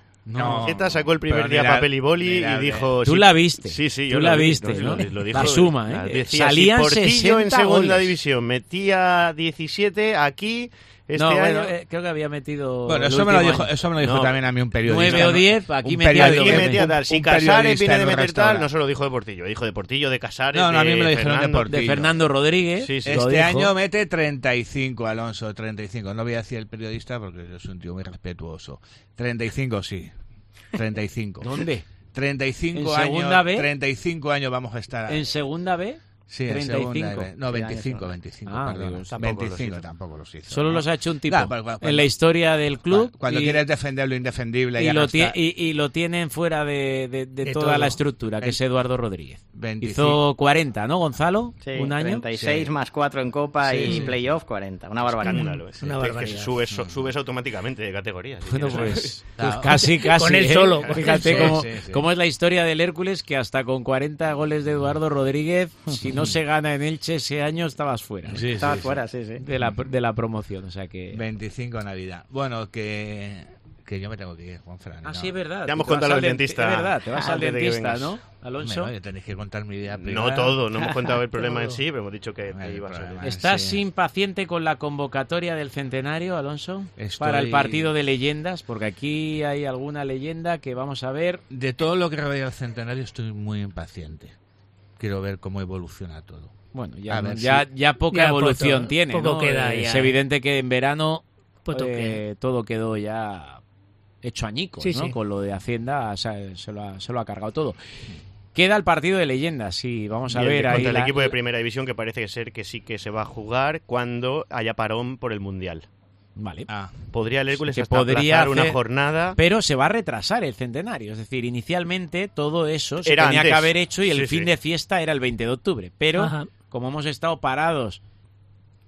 No, Pacheta sacó el primer pero día mira- papel y boli mira, y dijo... Tú sí, la viste. Sí, sí, Tú yo la vi, viste, sí, ¿no? Lo, lo dijo, La suma, ¿eh? Decía, Salían si Portillo en sesenta Segunda goles. División metía diecisiete, aquí... Este no, año... bueno, eh, creo que había metido... Bueno, el eso me lo último dijo, año. eso me lo dijo No. también a mí un periodista. Nueve o ¿no? diez, aquí Un metía periodista- Aquí un- metía un- tal. Si un Casares periodista viene en de un meter tal, restaurante. no se lo dijo de Portillo, dijo de Portillo, de Casares, No, no, a mí me lo de dijeron de Fernando. Portillo. de Fernando Rodríguez. Sí, sí. lo Este dijo. año mete treinta y cinco, Alonso, treinta y cinco. No voy a decir el periodista porque yo soy un tío muy respetuoso. treinta y cinco, sí. treinta y cinco. ¿Dónde? treinta y cinco ¿En años. segunda B? treinta y cinco años vamos a estar. ¿En segunda B? Sí, en treinta y cinco. segunda B. No, veinticinco, veinticinco, Ah, perdón. digo, tampoco veinticinco los hizo. tampoco los hizo. Solo ¿no? los ha hecho un tipo Claro, pero cuando- en la historia del club. Cuando, cuando y, quieres defender lo indefendible y ya lo no tie- está. y, y lo tienen fuera de, de- de De toda todo. la estructura, que es Eduardo Rodríguez. veinticinco. Hizo cuarenta, ¿no, Gonzalo? Sí, un año. treinta y seis Sí. más cuatro en Copa Sí, y sí. playoff, cuarenta. Una barbaridad. Escándalo, ese. Una Es que barbaridad. subes, so- subes automáticamente de categoría. si Bueno, quieres, pues, ¿sabes? pues Claro. casi, casi. Con él ¿eh? solo, con él Fíjate solo. cómo, Sí, sí. cómo es la historia del Hércules, que hasta con cuarenta goles de Eduardo Rodríguez, si no se gana en Elche ese año, estabas fuera Sí, sí, Estaba sí. fuera, sí, sí. de, la, de la promoción. O sea que... veinticinco Navidad. Bueno, que, que yo me tengo que ir, Juanfran. Ah, ¿no? sí, es verdad. Ya hemos Te vas contado al al denti- dentista Es verdad, te vas al antes de que dentista, vengas. ¿no, Alonso? Hombre, tenéis que contar mi idea privada. No todo, no hemos contado el problema en Todo. sí, pero hemos dicho que, Bueno, que iba a ser. problema. ¿Estás Sí. impaciente con la convocatoria del centenario, Alonso? Estoy- Para el partido de leyendas, porque aquí hay alguna leyenda que vamos a ver. De todo lo que rodea al centenario estoy muy impaciente. Quiero ver cómo evoluciona todo. Bueno, ya, A ver, ya, sí. ya poca Ya evolución poco- tiene, poco ¿no? queda Eh, ya. Es evidente que en verano Poco eh, todo quedó ya hecho añicos, Sí, ¿no? sí. Con lo de Hacienda, o sea, se, lo ha, se lo ha cargado todo. Queda el partido de leyendas, sí, vamos a Y el de- ver ahí. contra el la- equipo de primera división, que parece ser que sí que se va a jugar cuando haya parón por el Mundial. Vale. Ah, Podría el Hércules Que hasta podría aplazar una hacer- jornada. Pero se va a retrasar el centenario. Es decir, inicialmente todo eso se Era tenía antes. que haber hecho y el Sí, fin sí. de fiesta era el veinte de octubre. Pero Ajá. como hemos estado parados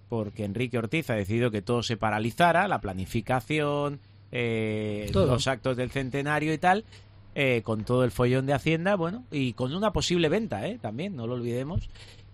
porque Enrique Ortiz ha decidido que todo se paralizara, la planificación, eh, los actos del centenario y tal, eh, con todo el follón de Hacienda, bueno, y con una posible venta, eh, también, no lo olvidemos.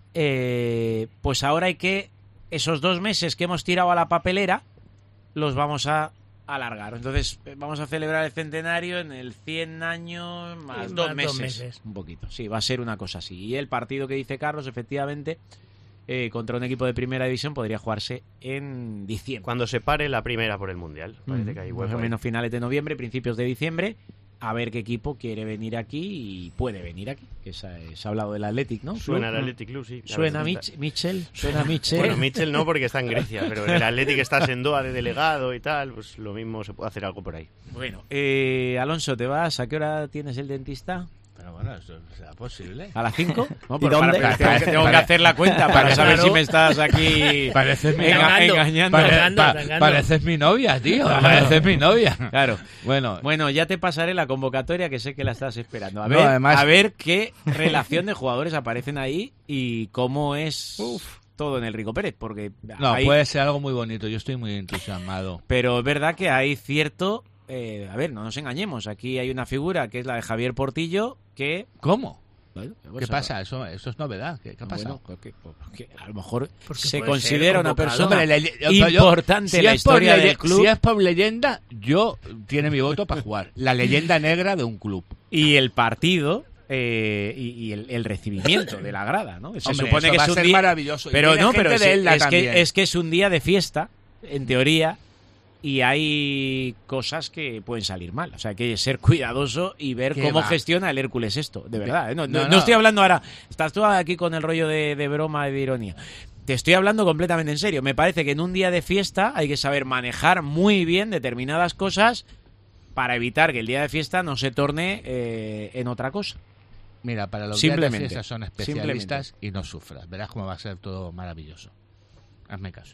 Eh, pues ahora hay que, esos dos meses que hemos tirado a la papelera, los vamos a alargar. Entonces, vamos a celebrar el centenario en el cien años más, sí, dos, más meses, dos meses. Un poquito. Sí, va a ser una cosa así. Y el partido que dice Carlos, efectivamente, eh, contra un equipo de primera división podría jugarse en diciembre. Cuando se pare la primera por el Mundial. Parece Mm, que hay más hueco o ahí. menos finales de noviembre, principios de diciembre. A ver qué equipo quiere venir aquí y puede venir aquí. Que se ha, se ha hablado del Athletic, ¿no? Suena el Athletic Club, sí. La Suena verdad está- Mich- Mitchell. Suena Mitchell. Bueno, Mitchell no, porque está en Grecia, pero el Athletic está en Doha de delegado y tal, pues lo mismo se puede hacer algo por ahí. Bueno, eh, Alonso, ¿te vas? ¿A qué hora tienes el dentista? Pero bueno, eso será posible. ¿A las cinco? No, ¿Y pero dónde? para- tengo, que, tengo que Pare- hacer la cuenta para Pare- saber claro. si me estás aquí Pareces mi, enga- Engañando. engañando. Pare- pare- Tangando, pa- tangando. pareces mi novia, tío. Pareces mi novia. Claro. Bueno, Bueno, ya te pasaré la convocatoria que sé que la estás esperando. A No, ver, además- a ver qué relación de jugadores aparecen ahí y cómo es todo en el Rico Pérez, porque no, hay- puede ser algo muy bonito. Yo estoy muy entusiasmado. pero es verdad que hay cierto, eh, a ver, no nos engañemos, aquí hay una figura que es la de Javier Portillo que ¿Cómo? bueno, ¿Qué pues, pasa? Eso, eso es novedad. ¿Qué, qué ha bueno, pasado? que, que a lo mejor Porque se puede considera ser una convocado. persona Hombre, le- le- yo- importante si en la es por historia leye- del club. Si es por leyenda, yo tiene mi voto para jugar. La leyenda negra de un club. Y el partido eh, y, y el, el recibimiento de la grada, ¿no? Se Hombre, supone eso que va es a un ser día, maravilloso. Y pero viene no, gente pero de sí, Elda es que también. es que es un día de fiesta, en teoría, y hay cosas que pueden salir mal. O sea, hay que ser cuidadoso y ver ¿Qué cómo va? gestiona el Hércules esto, de verdad. ¿eh? No, no- No, no no. estoy hablando ahora, estás tú aquí con el rollo de, de broma y de ironía. Te estoy hablando completamente en serio. Me parece que en un día de fiesta hay que saber manejar muy bien determinadas cosas para evitar que el día de fiesta no se torne eh, en otra cosa. Mira, para los días de Simplemente. fiesta son especialistas y no sufras. Verás cómo va a ser todo maravilloso. Hazme caso.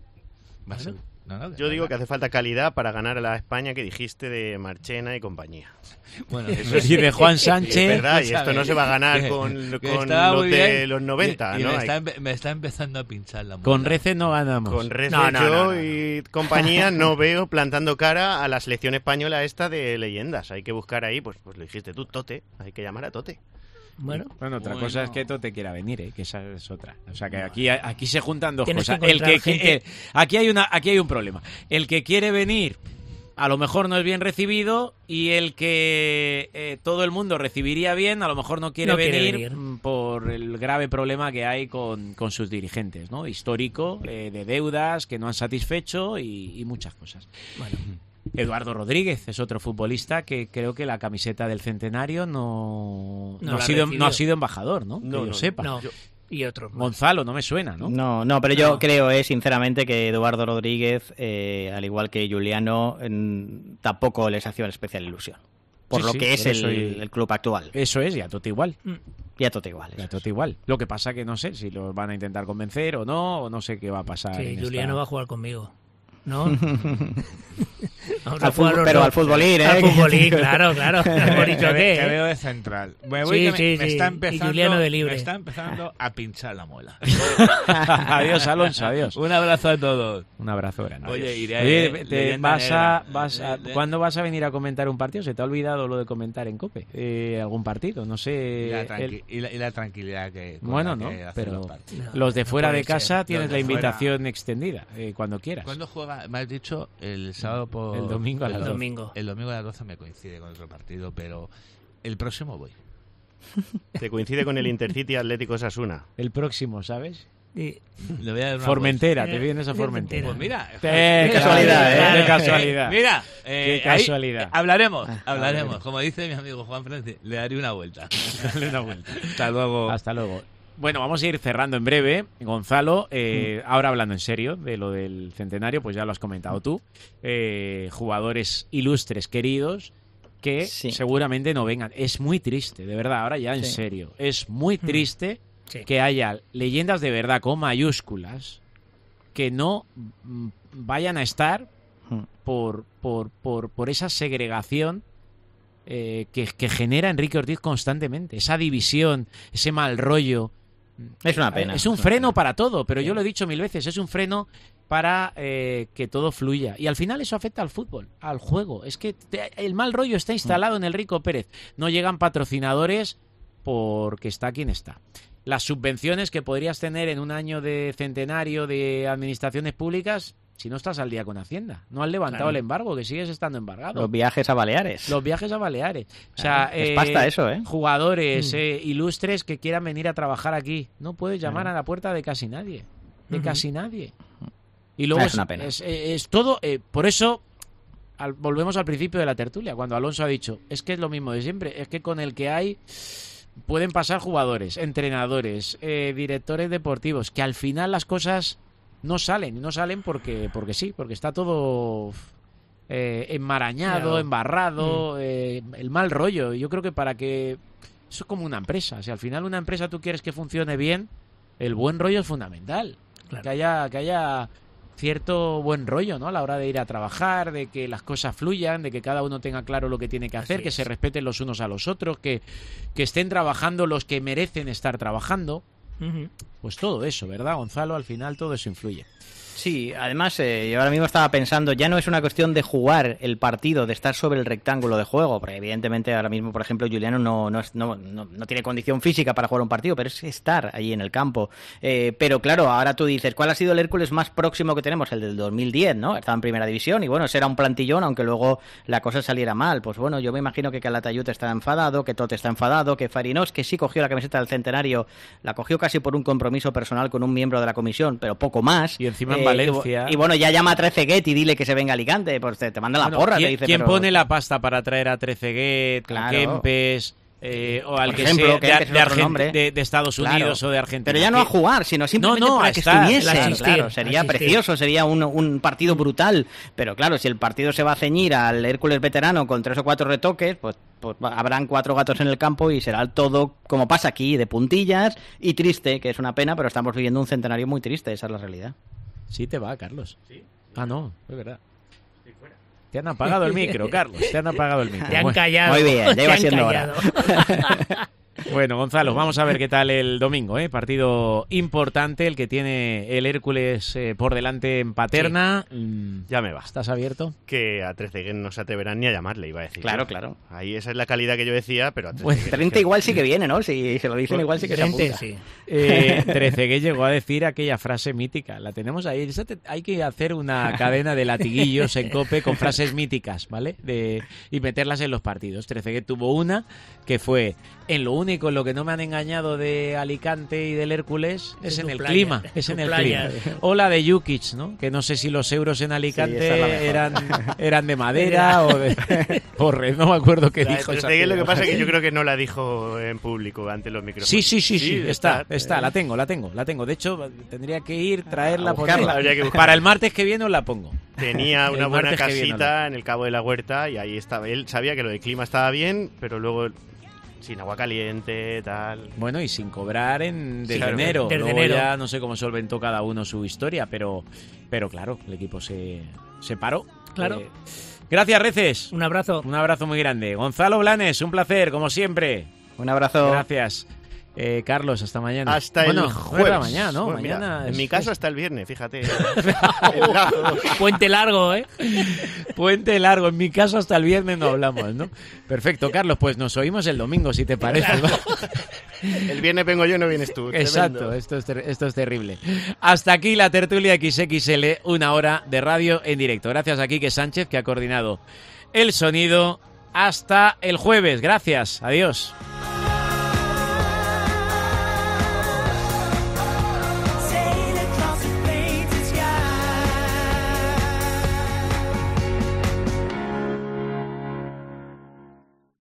Va a ser- no, no, Yo digo que verdad. hace falta calidad para ganar a la España que dijiste de Marchena y compañía. Bueno, Eso Y de Juan Sánchez. Es verdad, y esto ¿sabes? no se va a ganar Que- con, que con estaba los muy de bien. los noventa, Y- y ¿no? me, Hay- está, empe- me está empezando a pinchar la Con muela. Reces no ganamos. Con Rece, No, no, yo no, no. y compañía no veo plantando cara a la selección española esta de leyendas. Hay que buscar ahí, pues, pues lo dijiste tú, Tote. Hay que llamar a Tote. Bueno, Bueno, otra Bueno. cosa es que Tote quiera venir, ¿eh? Que esa es otra. O sea, que aquí, aquí se juntan dos Tienes que cosas. El que, encontrar gente- eh, aquí hay una, aquí hay un problema. El que quiere venir, a lo mejor no es bien recibido, y el que eh, todo el mundo recibiría bien, a lo mejor no quiere No quiere venir, venir. mm, por el grave problema que hay con, con sus dirigentes, ¿no? Histórico, eh, de deudas que no han satisfecho y, y muchas cosas. bueno. Eduardo Rodríguez es otro futbolista que creo que la camiseta del centenario no, No no, la ha, ha sido, recibido. no ha sido embajador, ¿no? No, que yo no, sepa. No. Y otro. Gonzalo, no me suena, ¿no? No, no, pero yo No. creo, eh, sinceramente, que Eduardo Rodríguez, eh, al igual que Juliano, en- tampoco les hacía una especial ilusión. Por Sí, lo sí, que es por el, eso y- el club actual. Eso es, y a Tote igual. Y a todo igual. Y a eso Tote igual. Lo que pasa que no sé si los van a intentar convencer o no, o no sé qué va a pasar. Sí, en Juliano esta- va a jugar conmigo. ¿No? Vamos Al fútbol- los pero dos. al futbolín, ¿eh? Al futbolín, claro, claro. Hemos dicho Te, ve- que, te ¿eh? veo de central. Me voy Sí, que me, sí, me sí. está Y empezando, Juliano de libre. me está empezando a pinchar la muela. Adiós, Alonso, adiós. Un abrazo a todos. Un abrazo grande. Oye, iré Oye, a- te leyenda vas a, negra. vas a- Le- le- ¿cuándo vas a venir a comentar un partido? ¿Se te ha olvidado lo de comentar en COPE? Eh, ¿Algún partido? No sé. Y la, el- tranqui- y la- y la tranquilidad que con Bueno, la no, que hacen pero los partidos. No, los de no fuera puede de casa ser. tienes Los la de fuera. invitación extendida, eh, cuando quieras. ¿Cuándo juega? Me has dicho el sábado por... El domingo a el las do- doce. Domingo. El domingo a las doce me coincide con otro partido, pero el próximo voy. Te coincide con el Intercity Atlético Osasuna. El próximo, ¿sabes? Sí. Le voy a dar una Formentera, voz. te vienes a Formentera. Pues mira, Qué casualidad, ¿eh? Qué casualidad. Mira, eh, Qué ahí casualidad. hablaremos, Ah, hablaremos. vale. Como dice mi amigo Juan Francis, le daré una vuelta. Dale una vuelta. Hasta luego. Hasta luego. Bueno, vamos a ir cerrando en breve. Gonzalo, eh, ahora hablando en serio de lo del centenario, pues ya lo has comentado tú. Eh, jugadores ilustres, queridos, que Sí. seguramente no vengan. Es muy triste, de verdad, ahora ya en Sí. serio. Es muy triste Sí. que haya leyendas de verdad con mayúsculas que no mm, vayan a estar Mm. por, por, por, por esa segregación eh, que, que genera Enrique Ortiz constantemente. Esa división, ese mal rollo, Es una pena. Es un freno para todo, pero yo lo he dicho mil veces, es un freno para eh, que todo fluya. Y al final eso afecta al fútbol, al juego. Es que te, el mal rollo está instalado en el Rico Pérez. No llegan patrocinadores porque está quien está. Las subvenciones que podrías tener en un año de centenario de administraciones públicas, si no estás al día con Hacienda. No has levantado claro. el embargo, que sigues estando embargado. Los viajes a Baleares. Los viajes a Baleares. O claro, sea, es eh, pasta eso, ¿eh? Jugadores mm. eh, ilustres que quieran venir a trabajar aquí. No puedes llamar claro. a la puerta de casi nadie. De uh-huh. casi nadie. Y luego es, es, una pena. es, es, es todo... Eh, por eso, al, volvemos al principio de la tertulia, cuando Alonso ha dicho, es que es lo mismo de siempre. Es que con el que hay... Pueden pasar jugadores, entrenadores, eh, directores deportivos, que al final las cosas no salen. Y no salen porque, porque sí, porque está todo eh, enmarañado, claro. embarrado, mm. eh, el mal rollo. Yo creo que para que... Eso es como una empresa. Si al final una empresa tú quieres que funcione bien, el buen rollo es fundamental. Claro. Que haya... Que haya cierto buen rollo, ¿no? A la hora de ir a trabajar, de que las cosas fluyan, de que cada uno tenga claro lo que tiene que hacer, Así que es. se respeten los unos a los otros, que, que estén trabajando los que merecen estar trabajando. Uh-huh. Pues todo eso, ¿verdad, Gonzalo? Al final todo eso influye. Sí, además eh, yo ahora mismo estaba pensando, ya no es una cuestión de jugar el partido, de estar sobre el rectángulo de juego, porque evidentemente ahora mismo, por ejemplo, Juliano no, no, no, no, no tiene condición física para jugar un partido, pero es estar allí en el campo. Eh, pero claro, ahora tú dices, ¿cuál ha sido el Hércules más próximo que tenemos? El del dos mil diez, ¿no? Estaba en primera división y bueno, ese era un plantillón, aunque luego la cosa saliera mal. Pues bueno, yo me imagino que Calatayud está enfadado, que Tote está enfadado, que Farinos, que sí cogió la camiseta del centenario, la cogió casi por un compromiso personal con un miembro de la comisión, pero poco más. Y encima en eh, Valencia. Y, y bueno, ya llama a Trezeguet y dile que se venga a Alicante, pues te, te manda la bueno, porra. ¿Quién, te dice, ¿quién pero... pone la pasta para traer a Trezeguet, claro. a Kempes... Eh, o al por que ejemplo, sea que de, de, Argent- de, de Estados Unidos claro. o de Argentina. Pero ya no a jugar, sino simplemente no, no, para que estuviesen. Claro, sería asistir. Precioso, sería un, un partido brutal. Pero claro, si el partido se va a ceñir al Hércules veterano con tres o cuatro retoques, pues, pues habrán cuatro gatos en el campo y será todo como pasa aquí, de puntillas y triste, que es una pena, pero estamos viviendo un centenario muy triste, esa es la realidad. Sí te va, Carlos. ¿Sí? Ah, no, es verdad. Te han apagado el micro, Carlos. Te han apagado el micro. Te han callado. Muy bien, ya iba siendo hora. Bueno, Gonzalo, vamos a ver qué tal el domingo, ¿eh? Partido importante, el que tiene el Hércules eh, por delante en Paterna. Sí. Mm, ya me va. ¿Estás abierto? Que a Trezeguet no se atreverán ni a llamarle, iba a decir. Claro, claro. Ahí esa es la calidad que yo decía, pero a Trezeguet... Pues treinta que... igual sí que viene, ¿no? Si se lo dicen pues, igual sí que se apunta. Sí. Eh, Trezeguet llegó a decir aquella frase mítica. La tenemos ahí. Hay que hacer una cadena de latiguillos en COPE con frases míticas, ¿vale? De... Y meterlas en los partidos. Trezeguet tuvo una que fue... En lo único en lo que no me han engañado de Alicante y del Hércules es, es en el playa, clima, es en el playa. clima. O la de Jukic, ¿no? Que no sé si los euros en Alicante sí, eran, eran de madera o de porre, no me acuerdo qué la dijo. Esa lo que pasa es que yo creo que no la dijo en público ante los micrófonos. Sí, sí, sí, sí, sí está, está, está, la tengo, la tengo, la tengo. De hecho, tendría que ir, traerla, ponerla. Para el martes que viene os la pongo. Tenía una buena casita en el Cabo de la Huerta y ahí estaba. Él sabía que lo de clima estaba bien, pero luego... Sin agua caliente, tal. Bueno, y sin cobrar en desde sí, enero. Desde Luego enero. Ya no sé cómo solventó cada uno su historia, pero, pero claro, el equipo se, se paró. Claro. Eh, gracias, Reces. Un abrazo. Un abrazo muy grande. Gonzalo Blanes, un placer, como siempre. Un abrazo. Gracias. Eh, Carlos, hasta mañana. Hasta bueno, el jueves. No mañana, ¿no? Bueno, mañana mira, es... En mi caso hasta el viernes, fíjate. Puente largo, ¿eh? Puente largo. En mi caso hasta el viernes no hablamos, ¿no? Perfecto, Carlos, pues nos oímos el domingo, si te parece. El viernes vengo yo, no vienes tú. Exacto, esto es, ter- esto es terrible. Hasta aquí la tertulia equis equis ele, una hora de radio en directo. Gracias a Quique Sánchez, que ha coordinado el sonido. Hasta el jueves. Gracias. Adiós.